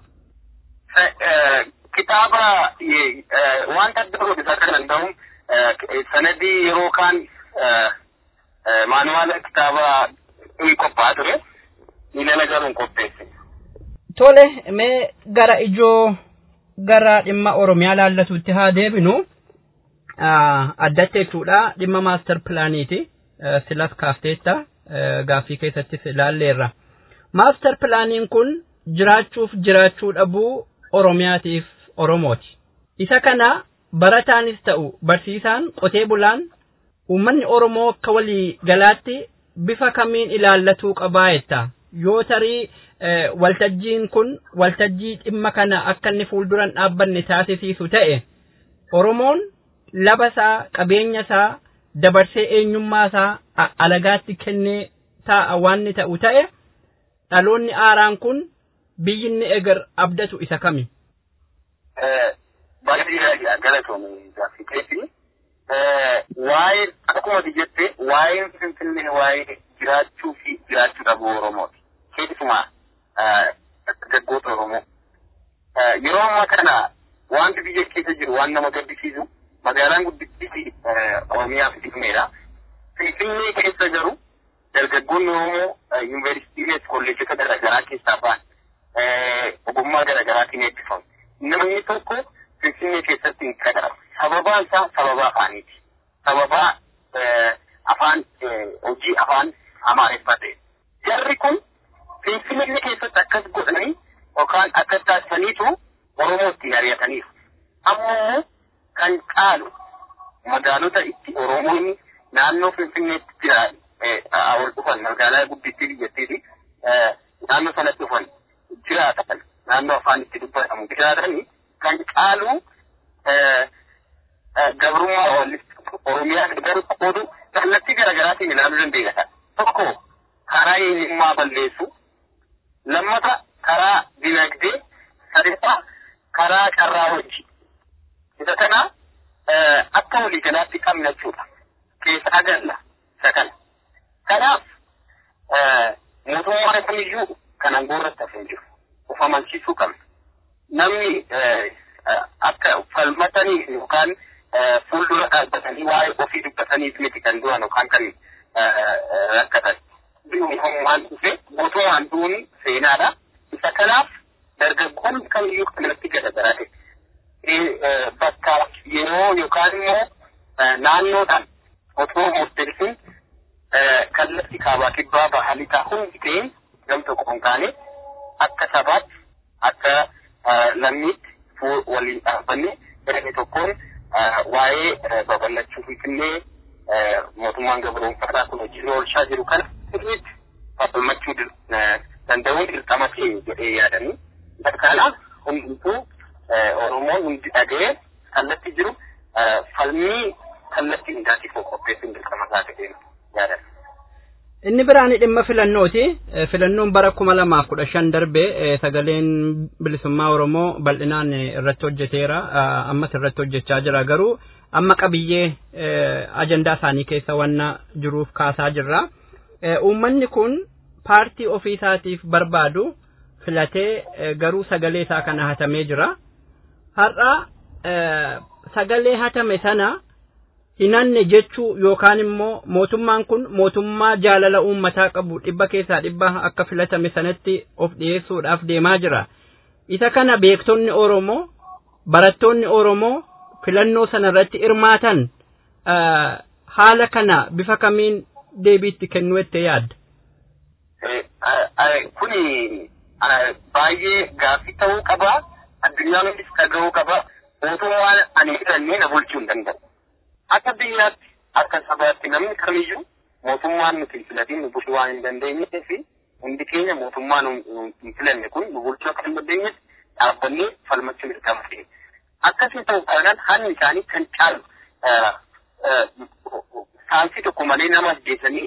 Kitaaba wanta adda godhisaa kan danda'u sanadii yeroo kaan maanuwaala kitaaba inni qophaa'aa ture miilala garuun qopheesse. Tole mee gara ijoo gara dhimma Oromiyaa laallatuutti haa deebinu. Addatti jechuudha dhimma maaster pilaaniiti. Silas kaafteetta gaaffii keessattis ilaalleerra. Maaster pilaaniin kun jiraachuuf jiraachuu dhabuu Oromiyaatiif Oromooti. Isa kana barataanis ta'u barsiisaan qotee bulaan uummanni Oromoo akka walii galaatti bifa kamiin ilaallatuu qabaa jetta. Yoo tarii waltajjiin kun waltajjii dhimma kana akka inni fuulduran dhaabbanne taasisiisu ta'e Oromoon laba isaa qabeenya isaa dabarsee eenyummaa isaa alagaatti kennee taa'a waan ni ta'u ta'e dhaloonni haaraan kun biyyi inni eger abdatu isa kami? Baay'ee galatoomii gaaffii keetii. Waa'ee akkuma jettee waa'een Finfinnee waa'ee jiraachuu fi jiraachuu dhabuu Oromooti. Keessumaa dargaggoota Oromoo. Yeroo ammaa kana wanti biyya keessa jiru waan nama gaddisiisu magaalaan guddittii Oromiyaa fi Finfinneedha. Finfinnee keessa jiru dargaggoonni Oromoo yuunivarsiitiilee kolleejjota garaagaraa keessaa ba'an ogummaa garaagaraatiin eebbifamu. Namni tokko Finfinnee keessatti hin qadaramu. Sababaan isaa sababa afaaniiti. Sababa afaan hojii afaan Amaariffaa ta'e. Jarri kun Finfinnee keessatti akkas godhanii yookaan akkas taasisaniitu Oromoo ittiin ari'ataniiru. Ammoo kan caalu magaalota itti Oromoonni naannoo Finfinneetti jiran wal dhufan magaalaa guddittii biyyattiiti naannoo sanatti dhufan jiraatan naannoo afaan itti dubbatamu jiraatanii kan caalu gabrummaa Oromiyaa garuu qoodu kallattii garaagaraatiin ilaaluu dandeenya. Tokko karaa eenyummaa balleessu, lammata karaa dinagdee, sadaffaa karaa carraa hojii. Isa kana akka waliigalaatti qabna jechuudha. Keessa agalla isa kana. Kanaaf mootummaan kamiyyuu kan aangoorratti hafee jiru. Of amansiisuu qabna. Namni akka falmatanii yookaan fuuldura dhaabbatanii waa'ee ofii dubbataniif miti kan du'an yookaan kan rakkatan. Mootummaan dhufe mootummaan du'uun seenaadha. Isa kanaaf dargaggoonni kamiyyuu kanatti garagaraa ta'e. Bakka yeroo yookaan immoo naannoodhaan otoo murteessin kallattii kaabaa kibbaa bahalii ta'a hundi ta'een gam tokko hin taane akka sabaatti akka lammiitti waliin dhaabbanne garee tokkoon waa'ee babal'achuu Finfinnee mootummaan gabroonfataa kun hojii oolchaa jiru kana sirriitti babal'achuu danda'uun dirqama keenya jedhee yaadanii kanaaf hundumtuu Oromoon hundi dhaga'ee kallattii jiru falmii kallattii hundaatiif qopheessuun dirqama isaa ta'ee yaadan. Inni biraan dhimma filannooti. Filannoon bara kuma lamaaf kudha shan darbee sagaleen bilisummaa Oromoo bal'inaan irratti hojjeteera. Ammas irratti hojjechaa jira. Garuu amma qabiyyee ajandaa isaanii keessa wanna jiruuf kaasaa jirra. Uummanni kun paartii ofii isaatiif barbaadu filatee garuu sagalee isaa kana hatamee jira. Har'a sagalee hatame sana hinanne jechuu yookaan immoo mootummaan kun mootummaa jaalala uummataa qabu dhibba keessaa dhibba akka filatame sanatti of dhiyeessuudhaaf deemaa jira. Isa kana beektonni Oromoo, barattoonni Oromoo filannoo sana irratti hirmaatan haala kana bifa kamiin deebiitti kennuu itti yaadda? Kuni baay'ee gaaffii ta'uu qaba. Addunyaanis dhaga'uu qaba. Mootummaan ani filannee na bulchuu hin danda'u. Akka biyyaatti akka sabaatti namni kamiyyuu mootummaan nuti hin filatiin nu bulchuu waan hin dandeenyee fi hundi keenya mootummaan hin filanne kun nu bulchuu akka hin dandeenyeef dhaabbannee falmachuu dirqama keenya. Akkasii ta'u kanaan haalli isaanii kan caalu saalfii tokko malee nama ajjeesanii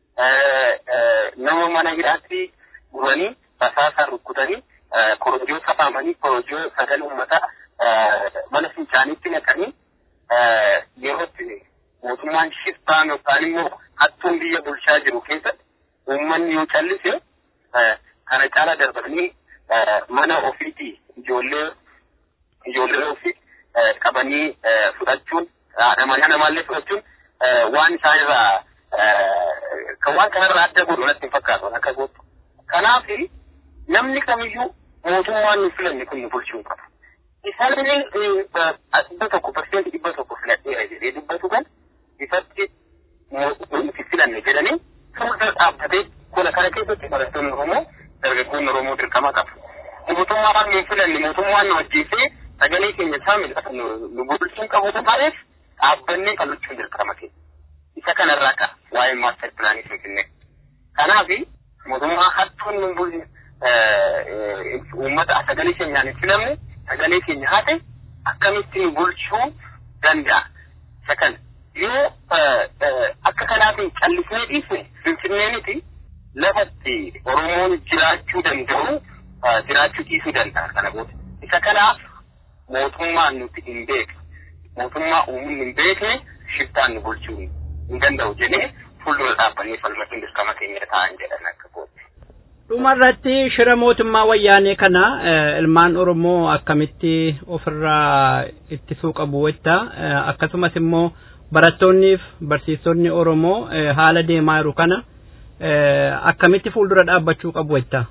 nama mana hidhaatti guranii basaasaa rukkutanii korojoo safaamanii korojoo sagalee uummataa mana fincaaniitti naqanii yerootti mootummaan shiftaan yookaan immoo hattuun biyya bulchaa jiru keessatti uummanni yoo callise kana caala darbanii mana ofiitii ijoollee ijoollee ofii qabanii fudhachuun haadha manaa namaallee fudhachuun waan isaan irraa kan waan kanarraa adda godhu natti hin fakkaatu akka gootu. Kanaaf namni kamiyyuu mootummaan nu filanne kun nu bulchuu qaba. Isaallee dhibba tokko parsentii dhibba tokko filadheera jedhee dubbatu kan ifatti nuti filanne jedhanii fuuldura dhaabbatee kuna kana keessatti barattoonni Oromoo dargaggoonni Oromoo dirqama qabu. Mootummaan nu filanne mootummaan nu ajjeesee sagalee keenya saamil nu bulchuun qabu ta'eef dhaabbannee qalluchuun dirqama keenya. Isa kanarraa ka waa'ee maaster pilaanii finfinnee. Kanaaf mootummaa hattuun nu bulchu uummata sagalee keenyaan hin filamne sagalee keenya haate akkamitti nu bulchuu danda'a. Isa kana yoo akka kanaatiin callisnee dhiisne finfinneenitti lafatti Oromoon jiraachuu danda'u jiraachuu dhiisuu danda'a kana booda. Isa kanaaf mootummaan nuti hin beekne mootummaa uummanni hin beekne shiftaan nu bulchuu hin danda'u jennee fuuldura dhaabbannee falmatiin dirqama keenya ta'an jedhan akka goote. Dhumarratti shira mootummaa wayyaanee kana ilmaan Oromoo akkamitti ofirraa ittisuu qabu wetta akkasumas immoo barattoonniif barsiisonni Oromoo haala deemaa jiru kana akkamitti fuuldura dhaabbachuu qabu wetta.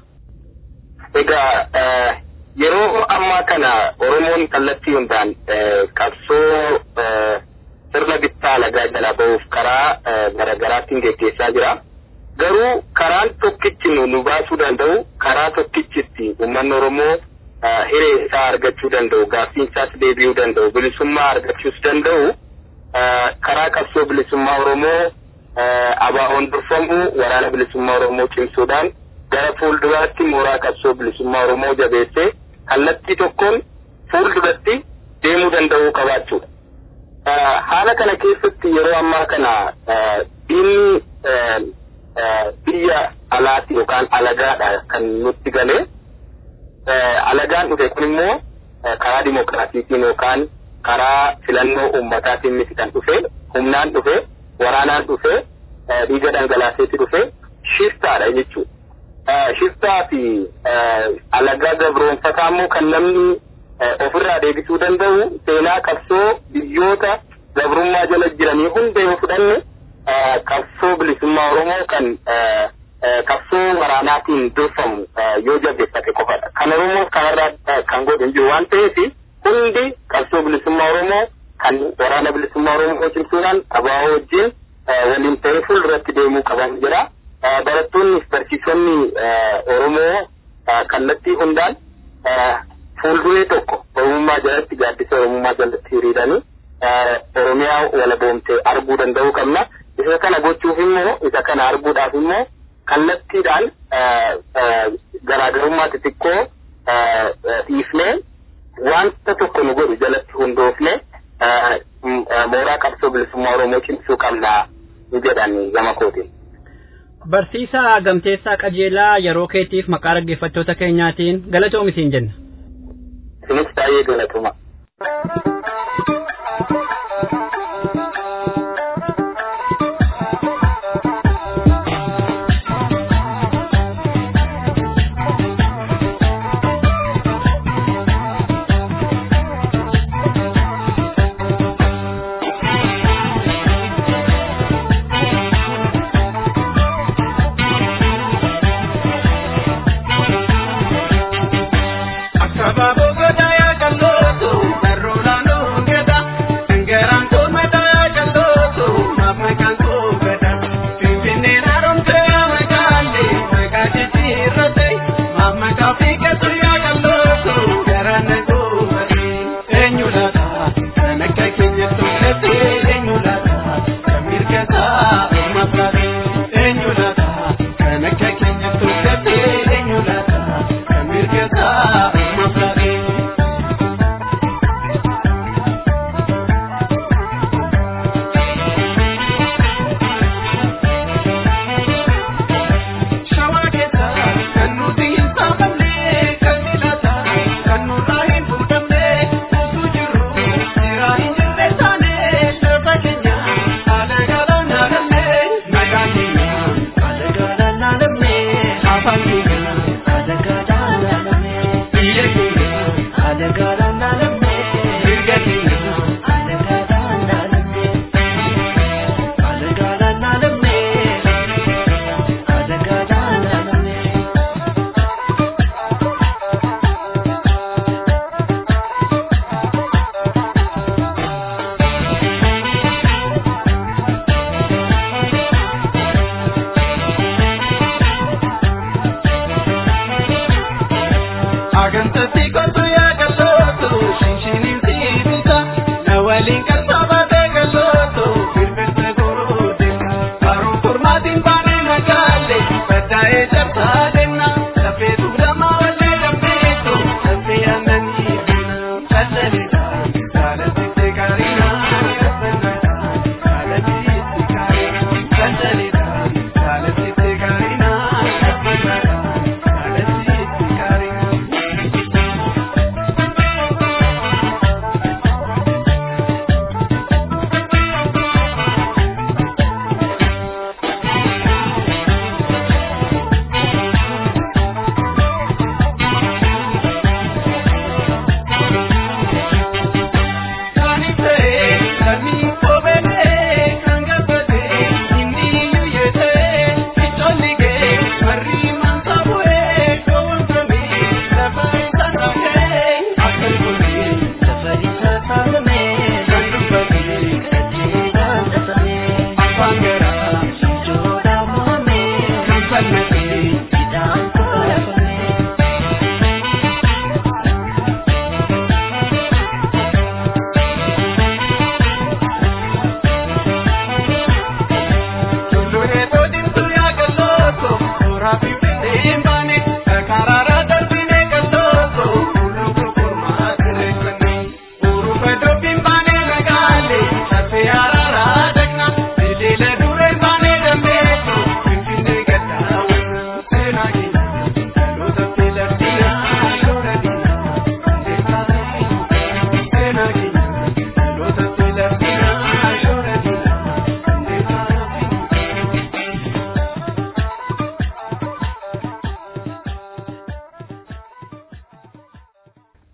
Egaa yeroo ammaa kana Oromoon kallattii hundaan qabsoo sirna bittaa lagaa jalaa ba'uuf karaa garaagaraatiin geggeessaa jira. Garuu karaan tokkichi nu baasuu danda'u karaa tokkichitti uummanni Oromoo hiree isaa argachuu danda'u gaaffiin isaas deebi'uu danda'u bilisummaa argachuus danda'u karaa qabsoo bilisummaa Oromoo abaaboon durfamu waraana bilisummaa Oromoo cimsuudhaan gara fuulduraatti mooraa qabsoo bilisummaa Oromoo jabeessee kallattii tokkoon fuulduratti deemuu danda'uu qabaachuudha. Haala kana keessatti yeroo ammaa kana diinni biyya alaati yookaan alagaadha kan nutti galee alagaan dhufe kun immoo karaa dimokiraasiitiin yookaan karaa filannoo uummataatiin miti kan dhufe humnaan dhufe waraanaan dhufe dhiiga dhangalaaseetti dhufe shiftaadha jechuudha. Shiftaa fi alagaa gabroonfataa immoo kan namni ofirraa deebisuu danda'u seenaa qabsoo biyyoota gabrummaa jala jiranii hunda yoo fudhanne qabsoo bilisummaa Oromoo kan qabsoo waraanaatiin durfamu yoo jabeeffate qofadha. Kan Oromoo kanarraa kan godhu hin jiru waan ta'eef hundi qabsoo bilisummaa Oromoo kan waraana bilisummaa Oromoo cimsuudhaan abaaboo wajjin waliin ta'ee fuulduratti deemuu qaban jira. Barattoonni fi barsiisonni Oromoo kallattii hundaan fuulduree tokko Oromummaa jalatti gaaddisa Oromummaa jalatti hiriiranii Oromiyaa walaboomtee arguu danda'uu qabna. Isa kana gochuuf immoo isa kana arguudhaaf immoo kallattiidhaan garaagarummaa xixiqqoo dhiifnee wanta tokko nu godhu jalatti hundoofne mooraa qabsoo bilisummaa Oromoo cimsuu qabna jedhanii gama kootiin. Barsiisaa Gamteessaa Qajeelaa yeroo keetiif maqaa dhaggeeffattoota keenyaatiin galatoomi siin jenna. Isinis baay'ee galatuma.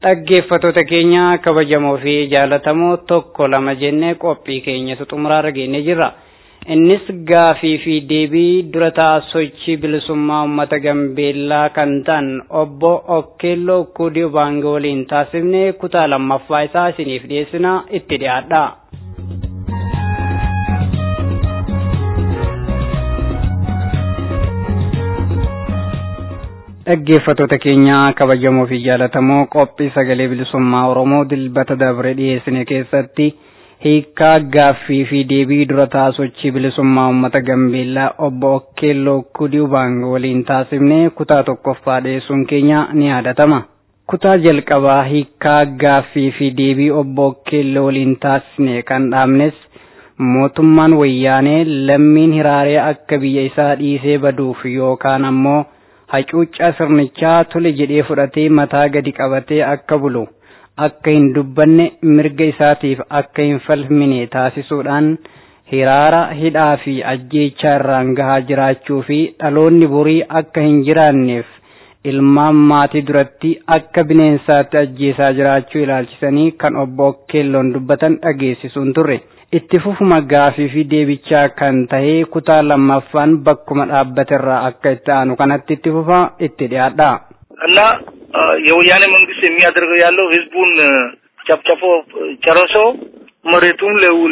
dhaggeeffattoota keenya kabajamoo fi jaalatamoo tokko lama jennee qophii keenya xumuraarra geenye jirra. Innis gaafii fi deebii dura ta'a sochii bilisummaa uummata Gambeellaa kan ta'an obbo Okkeelloo Kudiyu Baangee waliin taasifne kutaa lammaffaa isaa isiniif dhiyeessina itti dhiyaadha. dhaggeeffattoota keenya kabajamoo fi jaalatamoo qophii sagalee bilisummaa Oromoo dilbata dabre dhiyeessine keessatti hiikaa gaaffii fi deebii dura ta'a sochii bilisummaa uummata Gambeellaa obbo Okkeelloo Kudiyu Baangee waliin taasifne kutaa tokkoffaa dhiyeessuun keenya ni yaadatama. Kutaa jalqabaa hiikaa gaaffii fi deebii obbo Okkeelloo waliin taasifne kan dhaabnes mootummaan wayyaanee lammiin hiraaree akka biyya isaa dhiisee baduuf yookaan ammoo hacuuccaa sirnichaa tole jedhee fudhatee mataa gadi qabatee akka bulu akka hin dubbanne mirga isaatiif akka hin falmine taasisuudhaan hiraara hidhaa fi ajjeechaa irraan gahaa jiraachuu fi dhaloonni borii akka hin jiraanneef ilmaan maatii duratti akka bineensaatti ajjeesaa jiraachuu ilaalchisanii kan obbo Okkeelloon dubbatan dhageessisuun turre. Itti fufuma gaafii fi deebichaa kan ta'e kutaa lammaffaan bakkuma dhaabbaterraa akka itti aanu kanatti itti fufa itti dhiyaadha. እና የወያኔ መንግስት የሚያደርገው ያለው ህዝቡን ጨፍጨፎ ጨርሶ መሬቱን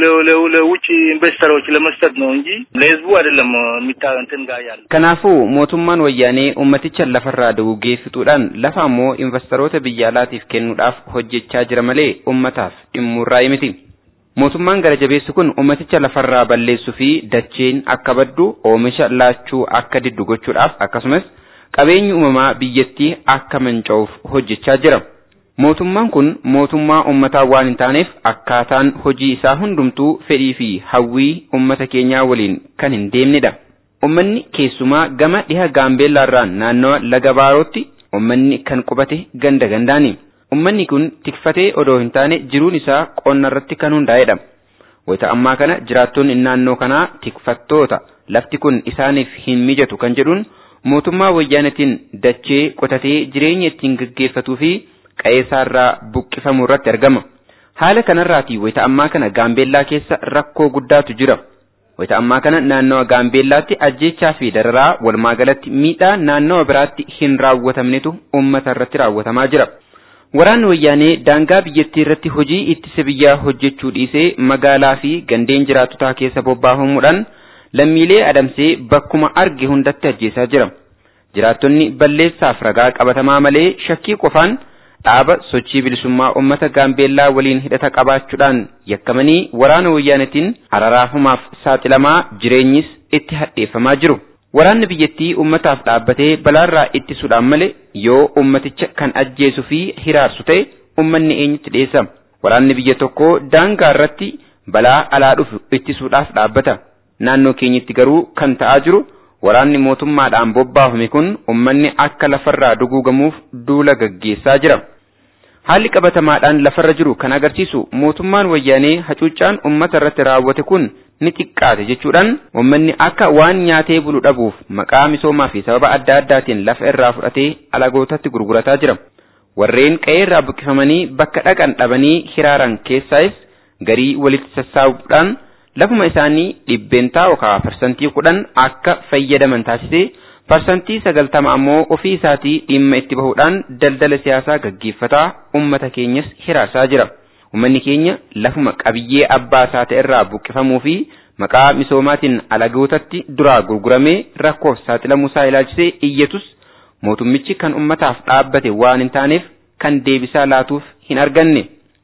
ለውጭ ኢንቨስተሮች ለመስጠት ነው እንጂ ለህዝቡ አይደለም የሚታንተን ጋር ያለ ከናፉ ሞቱማን ወያኔ ኡመቲcha lafarraa dugugeeffituudhaan lafa immoo investoroota biyyaalaatiif kennuudhaaf hojjechaa jira malee ummataaf dhimmurraa miti. Mootummaan gara jabeessu kun ummaticha lafarraa balleessuu fi dacheen akka baddu oomisha laachuu akka diddu gochuudhaaf akkasumas qabeenyi uumamaa biyyattii akka manca'uuf hojjechaa jira. Mootummaan kun mootummaa ummataa waan hin taaneef akkaataan hojii isaa hundumtuu fedhii fi hawwii ummata keenyaa waliin kan hin deemnedha. Ummanni keessumaa gama dhiha Gaambeellaarraan naannoo laga Baarootti ummanni kan qubate ganda gandaani. Ummanni kun tikfatee odoo hin taane jiruun isaa qonna irratti kan hundaa'edha. Wayita ammaa kana jiraattonni naannoo kanaa tikfattoota lafti kun isaaniif hin mijatu kan jedhuun mootummaa wayyaanetiin dachee qotatee jireenya ittiin gaggeeffatuu fi qe'eessaarraa buqqifamuu irratti argama. Haala kanarraatii wayita ammaa kana Gaambeellaa keessa rakkoo guddaatu jira. Wayita ammaa kana naannawa Gaambeellaatti ajjeechaa fi dararaa walumaagalatti miidhaa naannawa biraatti hin raawwatamnetu uummata irratti raawwatamaa jira. Waraanni wayyaanee daangaa biyyattii irratti hojii ittisa biyyaa hojjechuu dhiisee magaalaa fi gandeen jiraattotaa keessa bobbaafamuudhaan lammiilee adamsee bakkuma arge hundatti ajjeesaa jira. Jiraattonni balleessaaf ragaa qabatamaa malee shakkii qofaan dhaaba sochii bilisummaa uummata Gaambeellaa waliin hidhata qabaachuudhaan yakkamanii waraana wayyaanetiin araraafumaaf saaxilamaa jireenyis itti hadheeffamaa jiru. Waraanni biyyattii ummataaf dhaabbatee balaarraa ittisuudhaan malee yoo ummaticha kan ajjeesuu fi hiraarsu ta'e ummanni eenyutti dhiyeessa. Waraanni biyya tokkoo daangaa irratti balaa alaa dhufu ittisuudhaaf dhaabbata. Naannoo keenyatti garuu kan ta'aa jiru waraanni mootummaadhaan bobbaafame kun ummanni akka lafarraa duguugamuuf duula gaggeessaa jira. Haalli qabatamaadhaan lafarra jiru kan agarsiisu mootummaan wayyaanee hacuuccaan ummata irratti raawwate kun ni xiqqaate jechuudhaan ummanni akka waan nyaatee bulu dhabuuf maqaa misoomaa fi sababa adda addaatiin lafa irraa fudhatee alagootatti gurgurataa jira. Warreen qe'ee irraa buqqifamanii bakka dhaqan dhabanii hiraaran keessaayis garii walitti sassaabuudhaan lafuma isaanii dhibbeentaa yookaan parsantii kudhan akka fayyadaman taasisee parsantii sagaltama ammoo ofii isaatii dhimma itti bahuudhaan daldala siyaasaa gaggeeffataa ummata keenyas hiraarsaa jira. Ummanni keenya lafuma qabiyyee abbaa isaa ta'e irraa buqqifamuu fi maqaa misoomaatiin alagootatti duraa gurguramee rakkoof saaxilamuu isaa ilaalchisee iyyatus mootummichi kan ummataaf dhaabbate waan hin taaneef kan deebisaa laatuuf hin arganne.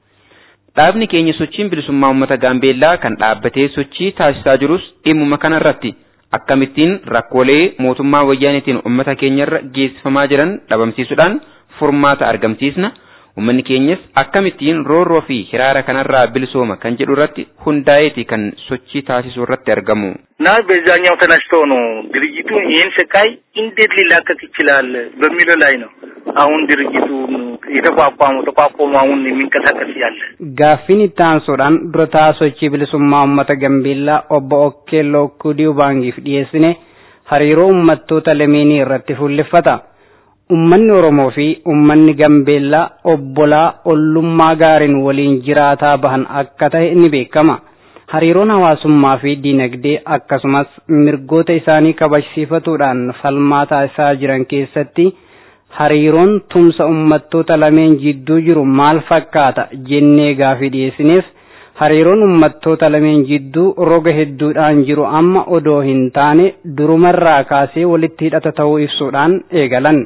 Dhaabni keenya sochiin bilisummaa uummata Gaambeellaa kan dhaabbatee sochii taasisaa jirus dhimmuma kanarratti akkamittiin rakkoolee mootummaa wayyaanetiin ummata keenyarra geessifamaa jiran dhabamsiisuudhaan furmaata argamsiisna. Ummanni keenyas akkamittiin roorroo fi hiraara kanarraa bilisooma kan jedhu irratti hundaa'eeti kan sochii taasisuu irratti argamu. Na በዛኛው ተነስቶ ነው ድርጅቱ ይህን ስቃይ እንዴት ሊላቀቅ ይችላል በሚለው ላይ ነው አሁን ድርጅቱ የተቋቋመው ተቋቋመው አሁን የሚንቀሳቀስ ያለ ጋፊን ታንሶዳን ድረታ sochii bilisummaa uummata Gambeellaa obbo Okkeelloo Kudiyu Baangeef dhiyeessine hariiroo uummattoota lameenii irratti fuulleffata. ummanni Oromoo fi ummanni Gambeellaa obbolaa ollummaa gaariin waliin jiraataa bahan akka ta'e ni beekama. Hariiroon hawaasummaa fi diinagdee akkasumas mirgoota isaanii kabajsiifatuudhaan falmaataa isaa jiran keessatti hariiroon tumsa ummattoota lameen jidduu jiru maal fakkaata jennee gaafii dhiyeessineef hariiroon ummattoota lameen jidduu roga hedduudhaan jiru amma odoo hin taane durumarraa kaasee walitti hidhata ta'uu ibsuudhaan eegalan.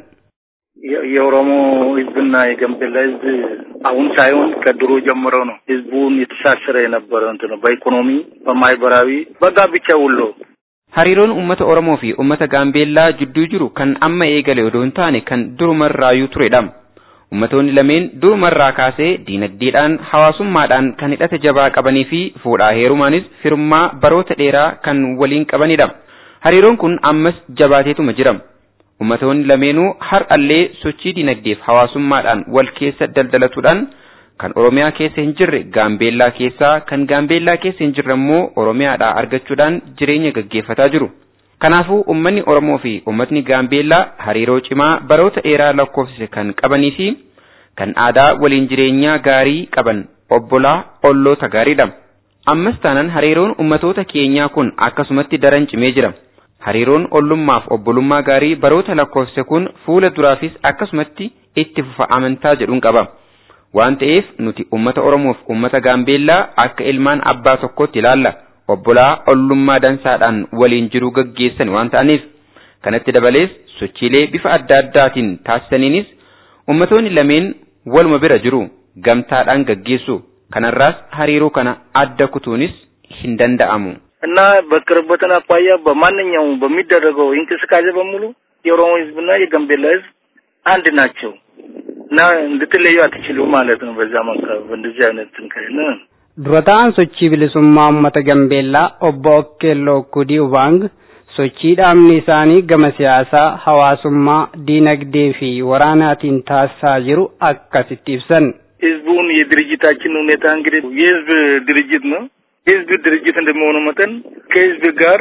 የኦሮሞ ህዝብና የጋምቤላ ህዝብ አሁን ሳይሆን ከድሮ ጀምሮ ነው ህዝቡን የተሳሰረ የነበረ እንትን ነው በኢኮኖሚ በማህበራዊ በጋብቻ ሁሉ hariiroon ummata Oromoo fi ummata Gaambeellaa jidduu jiru kan amma eegale odoo hin taane kan durumarraayuu turedha. Ummatoonni lameen durumarraa kaasee diinagdeedhaan hawaasummaadhaan kan hidhata jabaa qabanii fi fuudhaa heerumaanis firummaa baroota dheeraa kan waliin qabanidha. Hariiroon kun ammas jabaateetuma jira. Ummatoonni lameenuu har'allee sochii diinagdeef hawaasummaadhaan wal keessa daldalatuudhaan kan Oromiyaa keessa hin jirre Gaambeellaa keessaa kan Gaambeellaa keessa hin jirre immoo Oromiyaadhaa argachuudhaan jireenya gaggeeffataa jiru. Kanaafuu ummanni Oromoo fi ummatni Gaambeellaa hariiroo cimaa baroota dheeraa lakkoofsise kan qabanii fi kan aadaa waliin jireenyaa gaarii qaban obbolaa olloota gaariidha. Ammas taanaan hariiroon ummatoota keenyaa kun akkasumatti daran cimee jira. Hariiroon ollummaaf obbolummaa gaarii baroota lakkoofse kun fuula duraafis akkasumatti itti fufa amantaa jedhuun qaba. Waan ta'eef nuti ummata Oromoof ummata Gaambeellaa akka ilmaan abbaa tokkotti ilaalla. Obbolaa ollummaa dansaadhaan waliin jiruu gaggeessan waan ta'aniif kanatti dabalees sochiilee bifa adda addaatiin taasisaniinis ummatoonni lameen waluma bira jiru gamtaadhaan gaggeessu. Kanarraas hariiroo kana adda kutuunis hin danda'amu. እና በቅርበትና አኳያ በማንኛውም በሚደረገው እንቅስቃሴ በሙሉ የኦሮሞ ህዝብና የጋምቤላ ህዝብ አንድ ናቸው እና እንድትለዩ አትችሉም ማለት ነው። በዛ መንገድ እንደዚህ አይነት እንከነ ዱራታን ሶቺ ቢልሱማ ኡመተ ጋምቤላ ኦቦ ኦኬሎ ኩዲ ኡባንግ ሶቺ ዳምኒ ሳኒ ገመ ሲያሳ ሐዋሱማ ዲነግዴ ፊ ወራናቲን ታሳ ጅሩ አካሲት ይብሰን ህዝቡን የድርጅታችን ሁኔታ እንግዲህ የህዝብ ድርጅት ነው። ህዝብ ድርጅት እንደመሆኑ መጠን ከህዝብ ጋር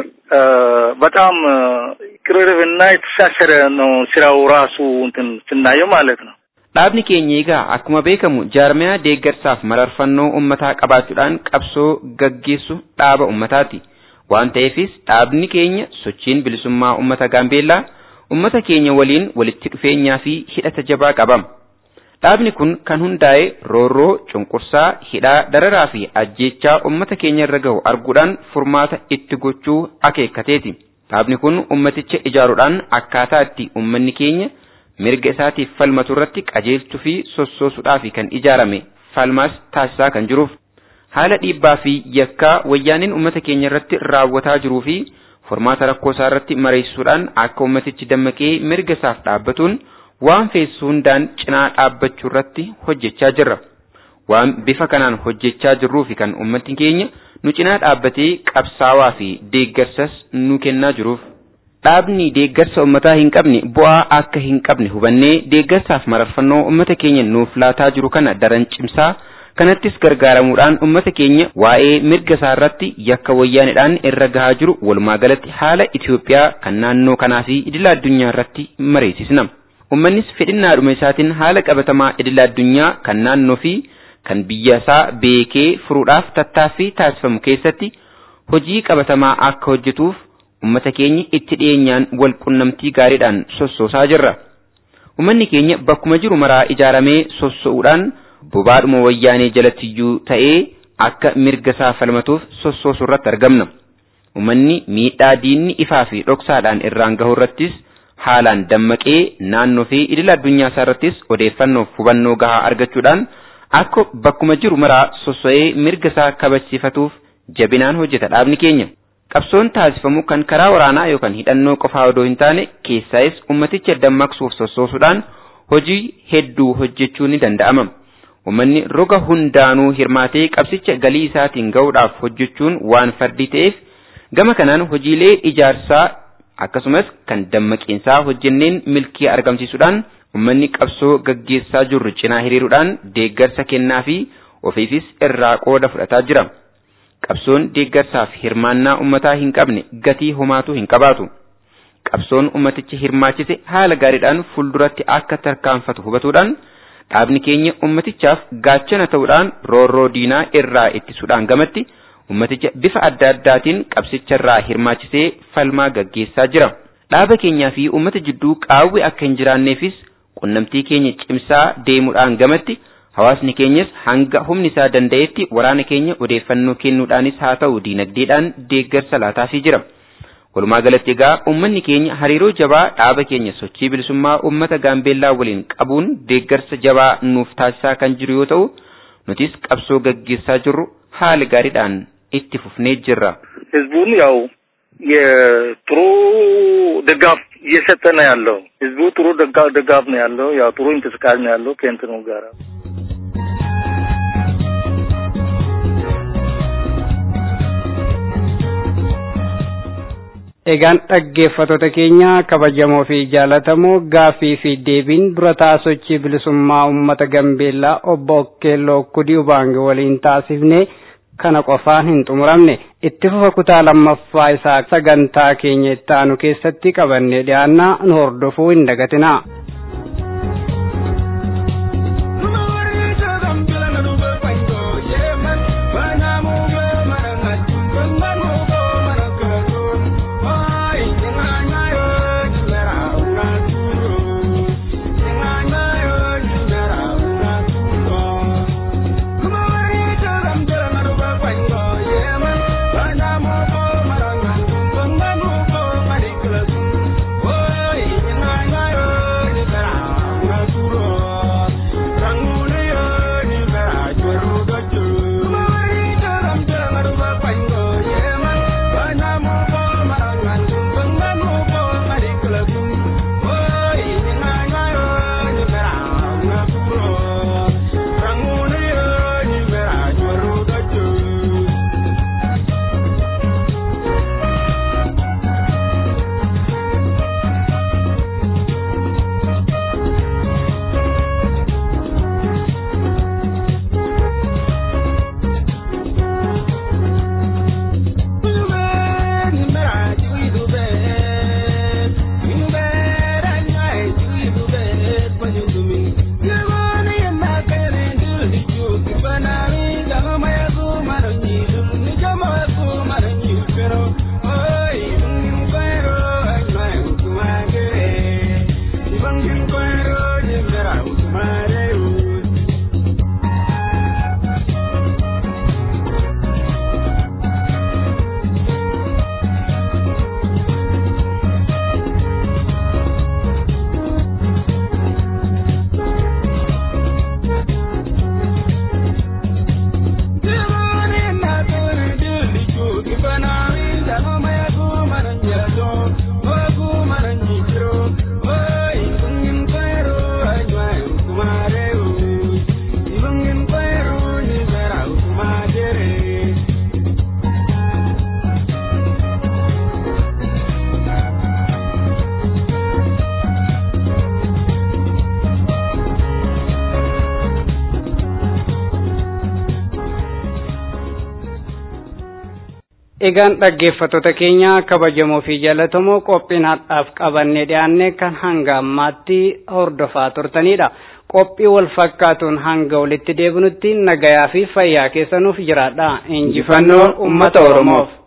በጣም ቅርርብና የተሳሰረ ነው ስራው ራሱ እንትን ስናየው ማለት ነው። dhaabni keenya egaa akkuma beekamu jaarmiyaa deeggarsaaf mararfannoo ummataa qabaachuudhaan qabsoo gaggeessu dhaaba ummataati. Waan ta'eefis dhaabni keenya sochiin bilisummaa ummata Gaambeellaa ummata keenya waliin walitti dhufeenyaa fi hidhata jabaa qaba. Dhaabni kun kan hundaa'e roorroo, cunqursaa, hidhaa, dararaa fi ajjeechaa ummata keenya irra gahu arguudhaan furmaata itti gochuu akeekkateeti. Dhaabni kun ummaticha ijaaruudhaan akkaataa itti ummanni keenya mirga isaatiif falmatu irratti qajeelchuu fi sossoosuudhaaf kan ijaarame falmaas taasisaa kan jiruuf haala dhiibbaa fi yakkaa wayyaaniin ummata keenya irratti raawwataa jiruu fi furmaata rakkoo isaa irratti mareessisuudhaan akka ummatichi dammaqee mirga isaaf dhaabbatuun waan feessu hundaan cinaa dhaabbachuu irratti hojjechaa jirra. Waan bifa kanaan hojjechaa jirruu fi kan ummatni keenya nu cinaa dhaabbatee qabsaawaa fi deeggarsas nu kennaa jiruuf. Dhaabni deeggarsa ummataa hin qabne bu'aa akka hin qabne hubannee deeggarsaaf mararfannoo ummata keenya nuuf laataa jiru kana daran cimsaa kanattis gargaaramuudhaan ummata keenya waa'ee mirga isaa irratti yakka wayyaanidhaan irra gahaa jiru walumaa galatti haala Itoophiyaa kan naannoo kanaa fi idila addunyaa irratti mareessisna. Ummannis fedhinnaadhuma isaatiin haala qabatamaa idila addunyaa kan naannoo fi kan biyya isaa beekee furuudhaaf tattaaffii taasifamu keessatti hojii qabatamaa akka hojjetuuf ummata keenya itti dhiyeenyaan wal qunnamtii gaariidhaan sossoosaa jirra. Ummanni keenya bakkuma jiru maraa ijaaramee sosso'uudhaan bobaadhuma wayyaanee jalattiyyuu ta'ee akka mirga isaa falmatuuf sossoosu irratti argamna. Ummanni miidhaa diinni ifaa fi dhoksaadhaan irraan gahu irrattis haalaan dammaqee naannoo fi idila addunyaa isaa irrattis odeeffannoo hubannoo gahaa argachuudhaan akka bakkuma jiru maraa sosso'ee mirga isaa kabajsiifatuuf jabinaan hojjeta dhaabni keenya. Qabsoon taasifamu kan karaa waraanaa yookaan hidhannoo qofaa odoo hin taane keessaayis ummaticha dammaqsuuf sossoosuudhaan hojii hedduu hojjechuun ni danda'ama. Ummanni roga hundaanuu hirmaatee qabsicha galii isaatiin ga'uudhaaf hojjechuun waan fardii ta'eef gama kanaan hojiilee ijaarsaa akkasumas kan dammaqiinsaa hojjenneen milkii argamsiisuudhaan ummanni qabsoo gaggeessaa jirru cinaa hiriiruudhaan deeggarsa kennaa fi ofiifis irraa qooda fudhataa jira. Qabsoon deeggarsaaf hirmaannaa ummataa hin qabne gatii homaatu hin qabaatu. qabsoon ummatichi hirmaachise haala gaariidhaan fuulduratti akka tarkaanfatu hubatuudhaan dhaabni keenya ummatichaaf gaachana ta'uudhaan roorroo diinaa irraa ittisuudhaan gamatti ummaticha bifa adda addaatiin qabsicharraa hirmaachisee falmaa gaggeessaa jira. Dhaaba keenyaa fi ummata jidduu qaawwi akka hin jiraanneefis qunnamtii keenya cimsaa deemuudhaan gamatti hawaasni keenyas hanga humni isaa danda'etti waraana keenya odeeffannoo kennuudhaanis haa ta'u diinagdeedhaan deeggarsa laataafii jira. Walumaa galatti egaa uummanni keenya hariiroo jabaa dhaaba keenya sochii bilisummaa uummata Gaambeellaa waliin qabuun deeggarsa jabaa nuuf taasisaa kan jiru yoo ta'u nutis qabsoo gaggeessaa jirru haala gaariidhaan itti fufnee jirra. ህዝቡን ያው የጥሩ ድጋፍ እየሰጠ ነው ያለው። ህዝቡ ጥሩ ድጋፍ ነው ያለው። ያው ጥሩ እንቅስቃሴ ነው ያለው ከእንትኑ ጋር Egaan dhaggeeffattoota keenya kabajamoo fi jaalatamoo gaaffii fi deebiin durataa sochii bilisummaa uummata Gambeellaa obbo Okkeelloo Kudii Ubaange waliin taasifne kana qofaan hin xumuramne itti fufa kutaa lammaffaa isaa sagantaa keenya itti aanu keessatti qabannee dhiyaannaa nu hordofuu hin dagatinaa. Egaan dhaggeeffattoota keenya kabajamoo fi jaalatamoo qophiin har'aaf qabannee dhiyaanne kan hanga ammaatti hordofaa turtanidha. Qophii wal fakkaatuun hanga walitti deebinutti nagayaa fi fayyaa keessanuuf jiraadha. Injifannoo uummata Oromoof.